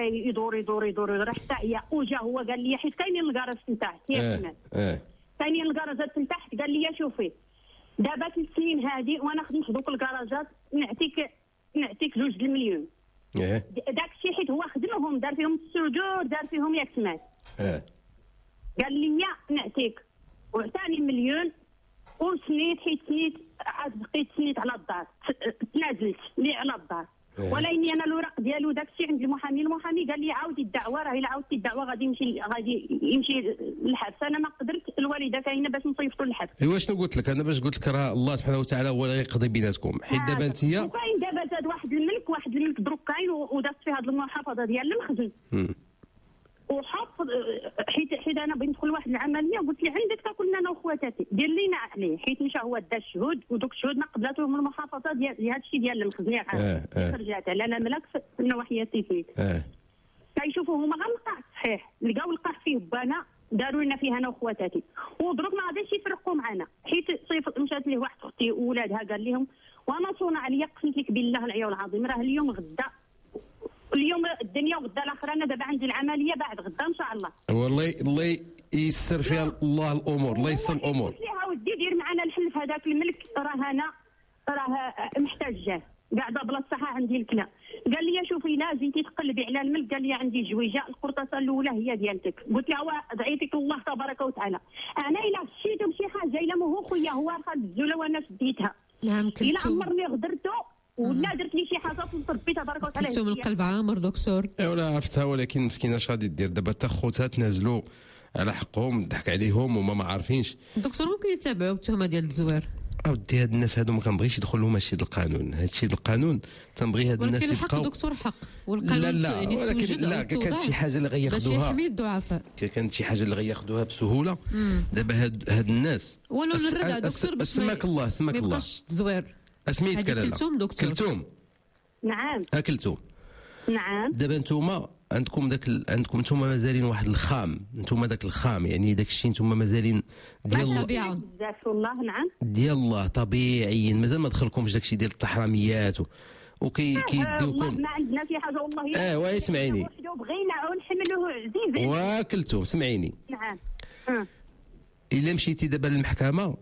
كيدور حتى هي، وجا هو قال لي حيت كاينين الكراج من تحت ياك كاينين الكراجات من تحت، قال لي شوفي دابا 3 سنين هادي وانا خدمت دوك الكراجات نعطيك 2 المليون. داك الشيء حيت هو خدمهم، دار فيهم السجور، دار فيهم ياك سمعت. قال لي نعطيك، وعطاني مليون وسنيت، حيت سنيت عاد بقيت سنيت على الدار، تنازلت لي على الدار. ولكن انا الوراق ديالو داك الشيء عند المحامي قال لي عاودي الدعوه، راه الا عاودتي الدعوه غادي يمشي للحبس. انا ما قدرت، الوالده كاينه باش نصيفطوا للحبس. ايوا شنو قلت لك انا؟ باش قلت لك راه الله سبحانه وتعالى هو اللي غيقضي بيناتكم، حيت دابا انت وكاين دابا زاد واحد الملك دروك كاين ودازت في هذه المحافظه ديال المخزن وحط، حيت انا بغيت ندخل واحد العمليه وقلت لي عندك تاكل انا وخواتاتي دير لينا عليه، حيت مشى هو دا الشهود ودوك الشهود ما قبلاتهم من المحافظه ديال هذا الشيء ديال المخزن خرجات على انا ملك في النواحي التيفيت. كيشوفوا هما غير القاع صحيح، لقاو القاع فيه بانا داروا لنا فيه انا وخواتاتي، ودروك ما غاديش يفرقوا معنا، حيت صيفط مشات ليه واحد اختي وولادها قال لهم وانا صون عليا قسمت لك بالله العلي العظيم راه اليوم غدا، اليوم الدنيا وغدا الاخر، انا دابا عندي العمليه بعد غدا ان شاء الله. والله الله ييسر فيها الله الامور، الله ييسر الامور. قلت لها ودي دير معنا الحل في هذاك الملك، راه محتاجه قاعده بلا صحه عندي الكلى. قال لي شوفي لا جيتي تقلبي على الملك، قال لي عندي جويجه القرطاسه الاولى هي ديالتك. قلت لها دعيتك الله تبارك وتعالى، انا الا شيت بشي حاجه الا مو خويا هو خد الزوله وانا شديتها، نعم كلتو الا عمرني غدرته ولا درت لي شي حاجه في ربي تبارك وتعالى. كلتو من القلب عامر دكتور. ولا عرفتها، ولكن مسكينه اش غادي دير دابا؟ حتى خوتها تنازلوا على حقهم، ضحك عليهم وما عارفينش. الدكتور ممكن يتابعوا التهمه ديال التزوير؟ اودي هاد الناس هادو ما كنبغيش يدخل لهم هادشي القانون، هادشي القانون تنبغي هاد الناس يبقاو. ولكن الحق دكتور حق، والقانون لا يعني ولكن لا كانت شي حاجه اللي غياخذوها باش يحمي الضعفاء، كانت شي حاجه اللي غياخذوها بسهوله. دابا هاد الناس ولو نرد دكتور باش سماك الله ما يبقاش التزوير. اسميتك لاله؟ كلتوم دكتور. كلتوم نعم اكلتوم نعم. دابا نتوما عندكم عندكم نتوما مازالين واحد الخام، نتوما داك الخام يعني داك الشيء نتوما مازالين ديال الطبيعه بزاف والله. نعم ديال الله طبيعيين، مازال ما دخلكمش داك الشيء ديال التحرميات كيديوكم. ما عندنا شي حاجه والله. واسمعيني بغينا ونحملوه عزيز وكلتو سمعيني. نعم الا مشيتي دابا للمحكمه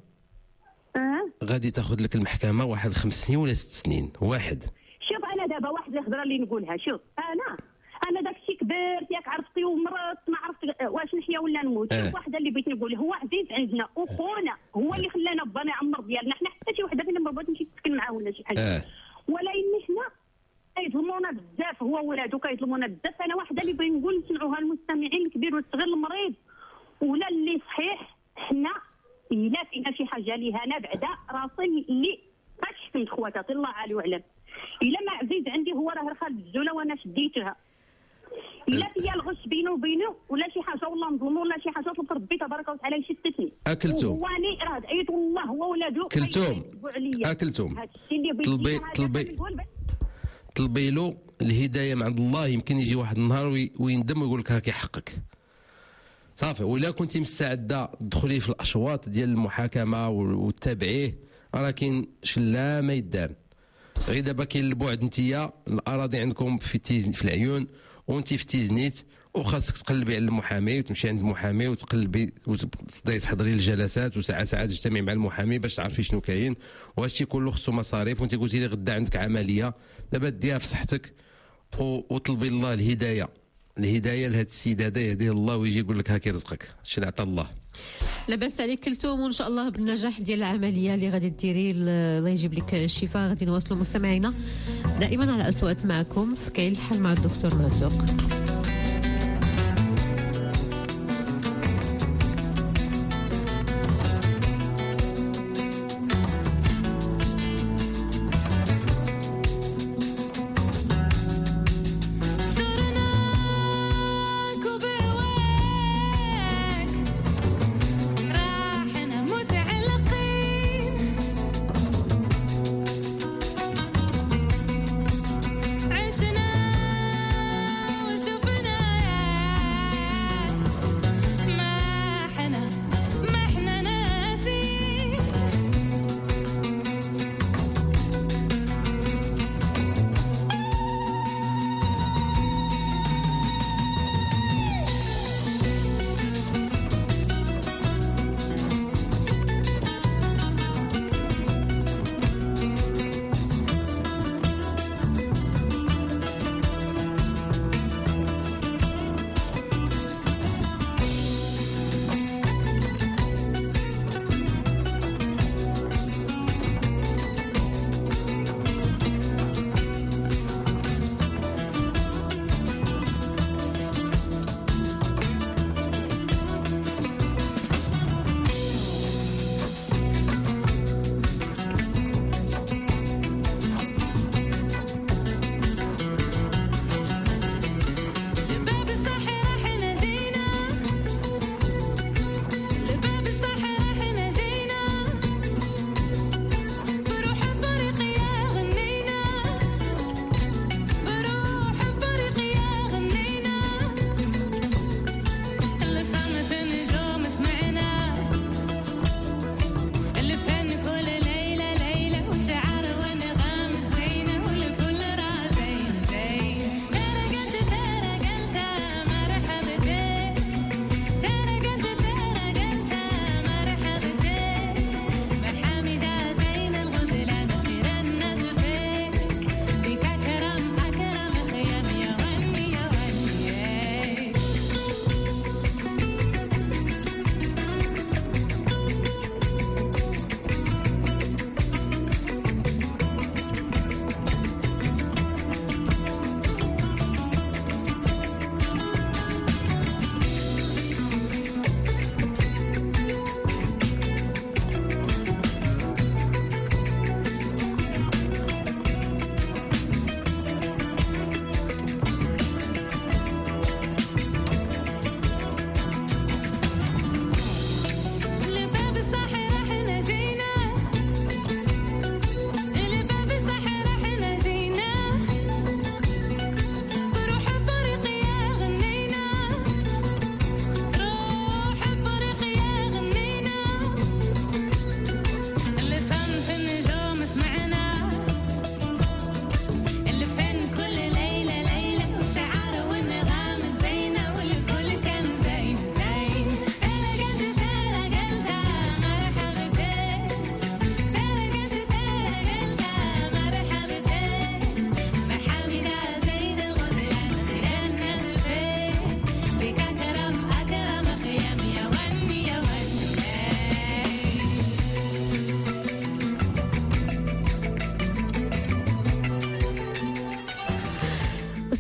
غادي تاخذ لك المحكمه واحد 5 سنين ولا 6 سنين واحد. شوف انا دابا واحد الهضره اللي نقولها، شوف انا داك الشيء كبرت ياك عرفتي ومرضت ما عرفت واش نحيا ولا نموت. شوف واحده اللي بغيت نقول هو عزيز عندنا وخونا، هو اللي خلانا بانا يعمر ديالنا، حنا حتى شي وحده فينا ما بغات تمشي تسكن معاه ولا شي حاجه. ولكن حنا كيظلمونا بزاف، هو ولادو كيظلمونا بزاف. انا واحده اللي بغيت نقول نسمعوها المستمعين الكبير والصغير المريض ولا اللي صحيح، حنا الا فينا شي حاجه ليها انا بعدا راسي اللي كتشتم خواتاتي الله عالي وعلم. الا ما عزيز عندي هو راه خالد الزوله وانا شديتها، الا فيا الغش بينه وبينه ولا شي حاجه والله نظلمو ولا شي حاجه طلب ربي تبارك وتعالى يشتتني. اكلتو واني راه دعيت والله هو ولادو اكلتوم طلبي له الهدايه من عند الله، يمكن يجي واحد النهار ويندم ويقول لك هاكي حقك صافي. ولا كنتي مستعده تدخلي في الاشواط ديال المحاكمه وتتابعيه، راه كاين شلا ما يدار. غير دابا كاين البعد، نتيا الاراضي عندكم في العيون وانت في تيزنيت، وخاصك تقلبي على المحامي وتمشي عند المحامي وتقلبي وتبداي تحضري الجلسات وساعه تجتمعي مع المحامي باش تعرفي شنو كاين. وهادشي كله خصو مصاريف، وانت قلتي لي غدا عندك عمليه، دابا ديها في صحتك وطلبي الله الهدايه لهاد السيد هذا، يهديه الله ويجي يقول لك هاكي رزقك، هادشي اللي عطا الله. لاباس عليك كلتوم، وان شاء الله بالنجاح ديال العمليه اللي غادي ديري الله يجيب لك الشفاء. غادي نواصلوا مستمعينا دائما على اصوات معكم في كاين الحل مع الدكتور معتوق.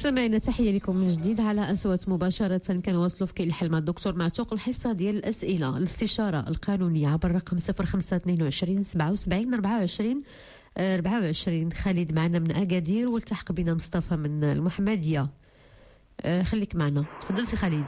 مستمعينا تحية لكم من جديد على أصوات مباشرة. كنواصلوا في كاين الحل مع الدكتور معتوق الحصة ديال الأسئلة الاستشارة القانونية عبر الرقم 0522 77 24. خالد معنا من أكادير والتحق بنا مصطفى من المحمدية. خليك معنا، تفضل سي خالد.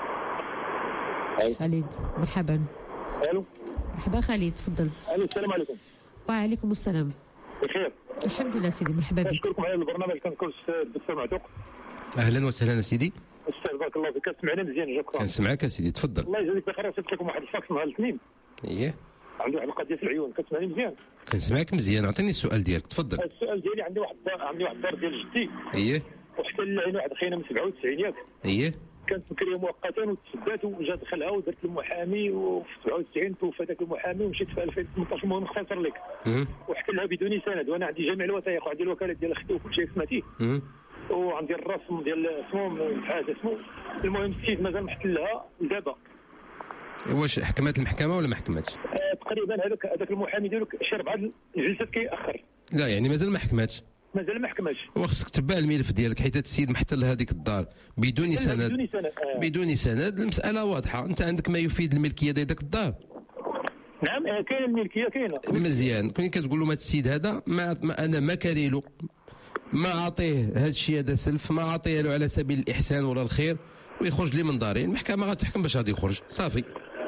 خالد مرحبا. الو مرحبا خالد، تفضل. الو السلام عليكم. وعليكم السلام. بخير الحمد لله سيدي، مرحبا بك. اشكركم على البرنامج. كنشكر الدكتور معتوق. اهلا وسهلا سيدي. استاذ بارك الله فيك. كتسمعنا مزيان شكرا. كنسمعك سيدي، تفضل. الله يجزيك بخير. رسلت لكم واحد الفاكس نهار الاثنين. اييه عندي واحد القضيه في العيون. كتسمعني مزيان؟ كنسمعك مزيان. عطيني السؤال ديالك، تفضل. السؤال ديالي عندي واحد الدار ديال جدي. اييه واحتل عين واحد خينا من 97 ياك. اييه كانت مكريه مؤقتا وتسدات وجا دخلها ودرت المحامي، وفي 97 توفى ذاك المحامي ومشيت في 2018. المهم نختصر لك، واحتلها بدون سند، وانا عندي جميع الوثائق وعندي الوكاله ديال اختي وكل شيء سمعتيه، وعندي الرسم ديال اسمهم حاجه اسمه. المهم السيد مازال محتلها لدابا. واش حكمت المحكمه ولا ما حكمتش؟ تقريبا هذاك المحامي ديالك شي 4 الجلسات كيأخر. لا يعني مازال ما حكمتش. مازال ما حكماش. وخصك تتبع الملف ديالك، حيت السيد محتل هذيك الدار بدون سند. بدون سند المساله واضحه. انت عندك ما يفيد الملكيه ديال ديك الدار. نعم كاين الملكيه كاينه مزيان. كون كتقول لهم هذا السيد هذا انا ما كاريلو، ما عاطيه هذا الشيء هذا سلف، ما عاطيه له على سبيل الاحسان ولا الخير، ويخرج لي من داري، المحكمه غتحكم باش غادي يخرج صافي.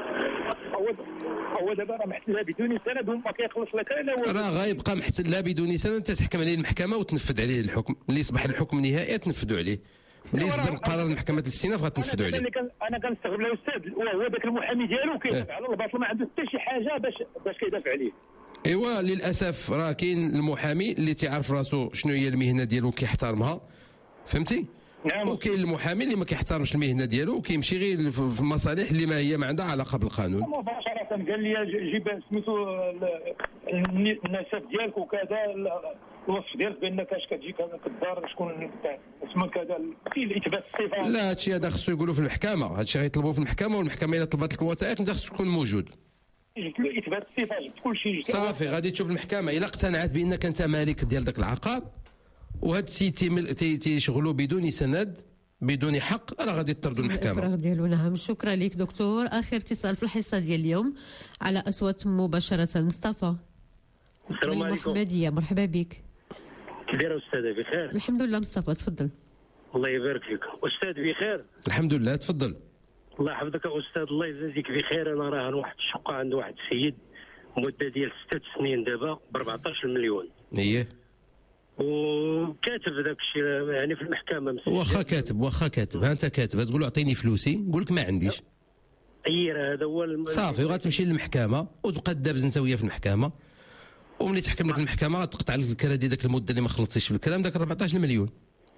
هو دابا راه محتلها بدون سند وما كيخلص لك راه غيبقى محتلها بدون سند. انت تحكم عليه المحكمه وتنفذ عليه الحكم. اللي يصبح الحكم نهائي تنفذوا عليه، اللي يصدر قرار محكمه الاستئناف غتنفذوا عليه. انا كنستغرب الاستاذ، وهو ذاك المحامي ديالو كيدافع على الباطل، ما عنده حتى شي حاجه باش كيدافع عليه. ايوا للاسف راه كاين المحامي اللي تيعرف راسو شنو هي المهنه ديالو كيحترمها، فهمتي؟ نعم. وكاين المحامي اللي ما كيحترمش المهنه ديالو وكيمشي غير في المصالح اللي ما عندها علاقه بالقانون. مباشره قال لي جيب سميتو النسب ديالك وكذا، الوصف ديالك بانك اش كتجي كدار شكون اسمك كذا، في الاثبات الصفه. لا هادشي هذا خصو يقولوا في المحكمه، هادشي غيطلبوه في المحكمه، والمحكمه الا طلبت لك الوثائق انت خصك تكون موجود. جبت له اثبات الصفه، جبت كل شيء صافي. غادي تشوف المحكمه الا اقتنعت بانك انت مالك ديال ذاك العقار وهاد السيد تيشغلوا بدون سند بدون حق، راه غادي تطردوا المحكمه. الفراغ ديالو. نعم شكرا لك دكتور. اخر اتصال في الحصه ديال اليوم على اصوات مباشره. مصطفى السلام عليكم. المحمديه، مرحبا بك. كيف داير استاذ؟ بخير الحمد لله. مصطفى تفضل. الله يبارك فيك استاذ. بخير الحمد لله. تفضل. الله يحفظك استاذ. الله يجازيك بخير. انا راه واحد الشقه عند واحد السيد مده ديال 6 سنين دابا ب 14 مليون. اييه وكاتب ذاك الشيء يعني في المحكمه. واخا كاتب ها انت كاتب تقول له اعطيني فلوسي، نقول لك ما عنديش. هذا هو صافي. وغتمشي للمحكمه وتبقى دابز انت وياه في المحكمه، وملي تحكم لك المحكمه غتقطع لك الكرا ديال داك المده اللي ما خلصتيش في الكلام، داك 14 مليون.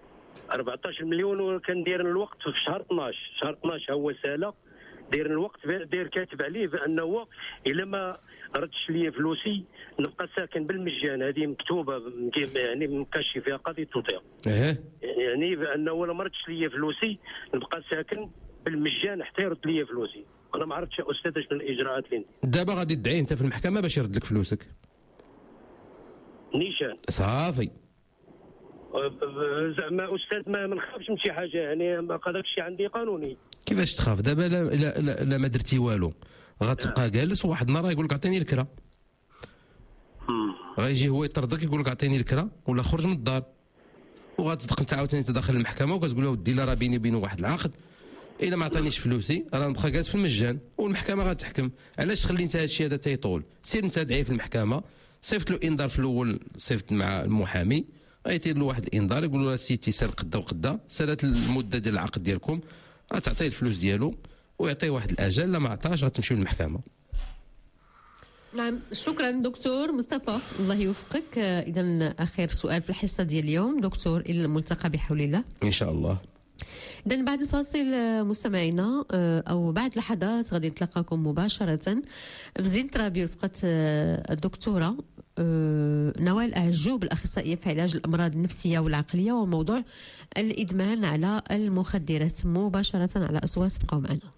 14 مليون. وكان داير الوقت في شهر 12 هو ساله داير الوقت، داير كاتب عليه بانه الا ما ردش لي فلوسي نبقى ساكن بالمجان. هذه مكتوبه يعني مكاشي فيها قضيه توطيع. يعني بانه ولا ما ردش لي فلوسي نبقى ساكن بالمجان حتى يرد لي فلوسي. انا ما عرفتش استاذ شنو الاجراءات اللي دابا غادي تدعي انت في المحكمه باش يرد لك فلوسك. نيشان صافي. زعما استاذ ما نخافش من شي حاجه، يعني هذاك الشيء عندي قانوني. كيفاش تخاف دابا؟ لا ما درتي والو، غتبقى جالس وواحد النهار يقول لك عطيني الكرا. غيجي هو يطردك يقول لك عطيني الكرا ولا خرج من الدار، وغتصدق انت عاوتاني تدخل المحكمه وكتقول له ودي لا راه بيني وبينه واحد العقد، الا ما عطانيش فلوسي راه نبقى جالس في المجان والمحكمه غتحكم. علاش تخلي انت هذا الشيء هذا تيطول؟ سير انت دعيه في المحكمه، صيفط له انذار في الاول، صيفط مع المحامي غيتير له واحد الانذار يقول له السيد تيسال قدا وقدا، سالات المده ديال العقد ديالكم، غتعطيه الفلوس ديالو ويعطيه واحد الاجل، لا ما عطاش غتمشيو للمحكمه. نعم شكرا دكتور مصطفى، الله يوفقك. اذا اخر سؤال في الحصه ديال اليوم دكتور، الى الملتقى بحول الله ان شاء الله. إذن بعد الفاصل مستمعينا أو بعد لحظات غادي نتلاقاكم مباشرة في زين ترابي رفقة الدكتورة نوال أعجوب الأخصائية في علاج الأمراض النفسية والعقلية وموضوع الإدمان على المخدرات مباشرة على أصوات. بقوا معنا.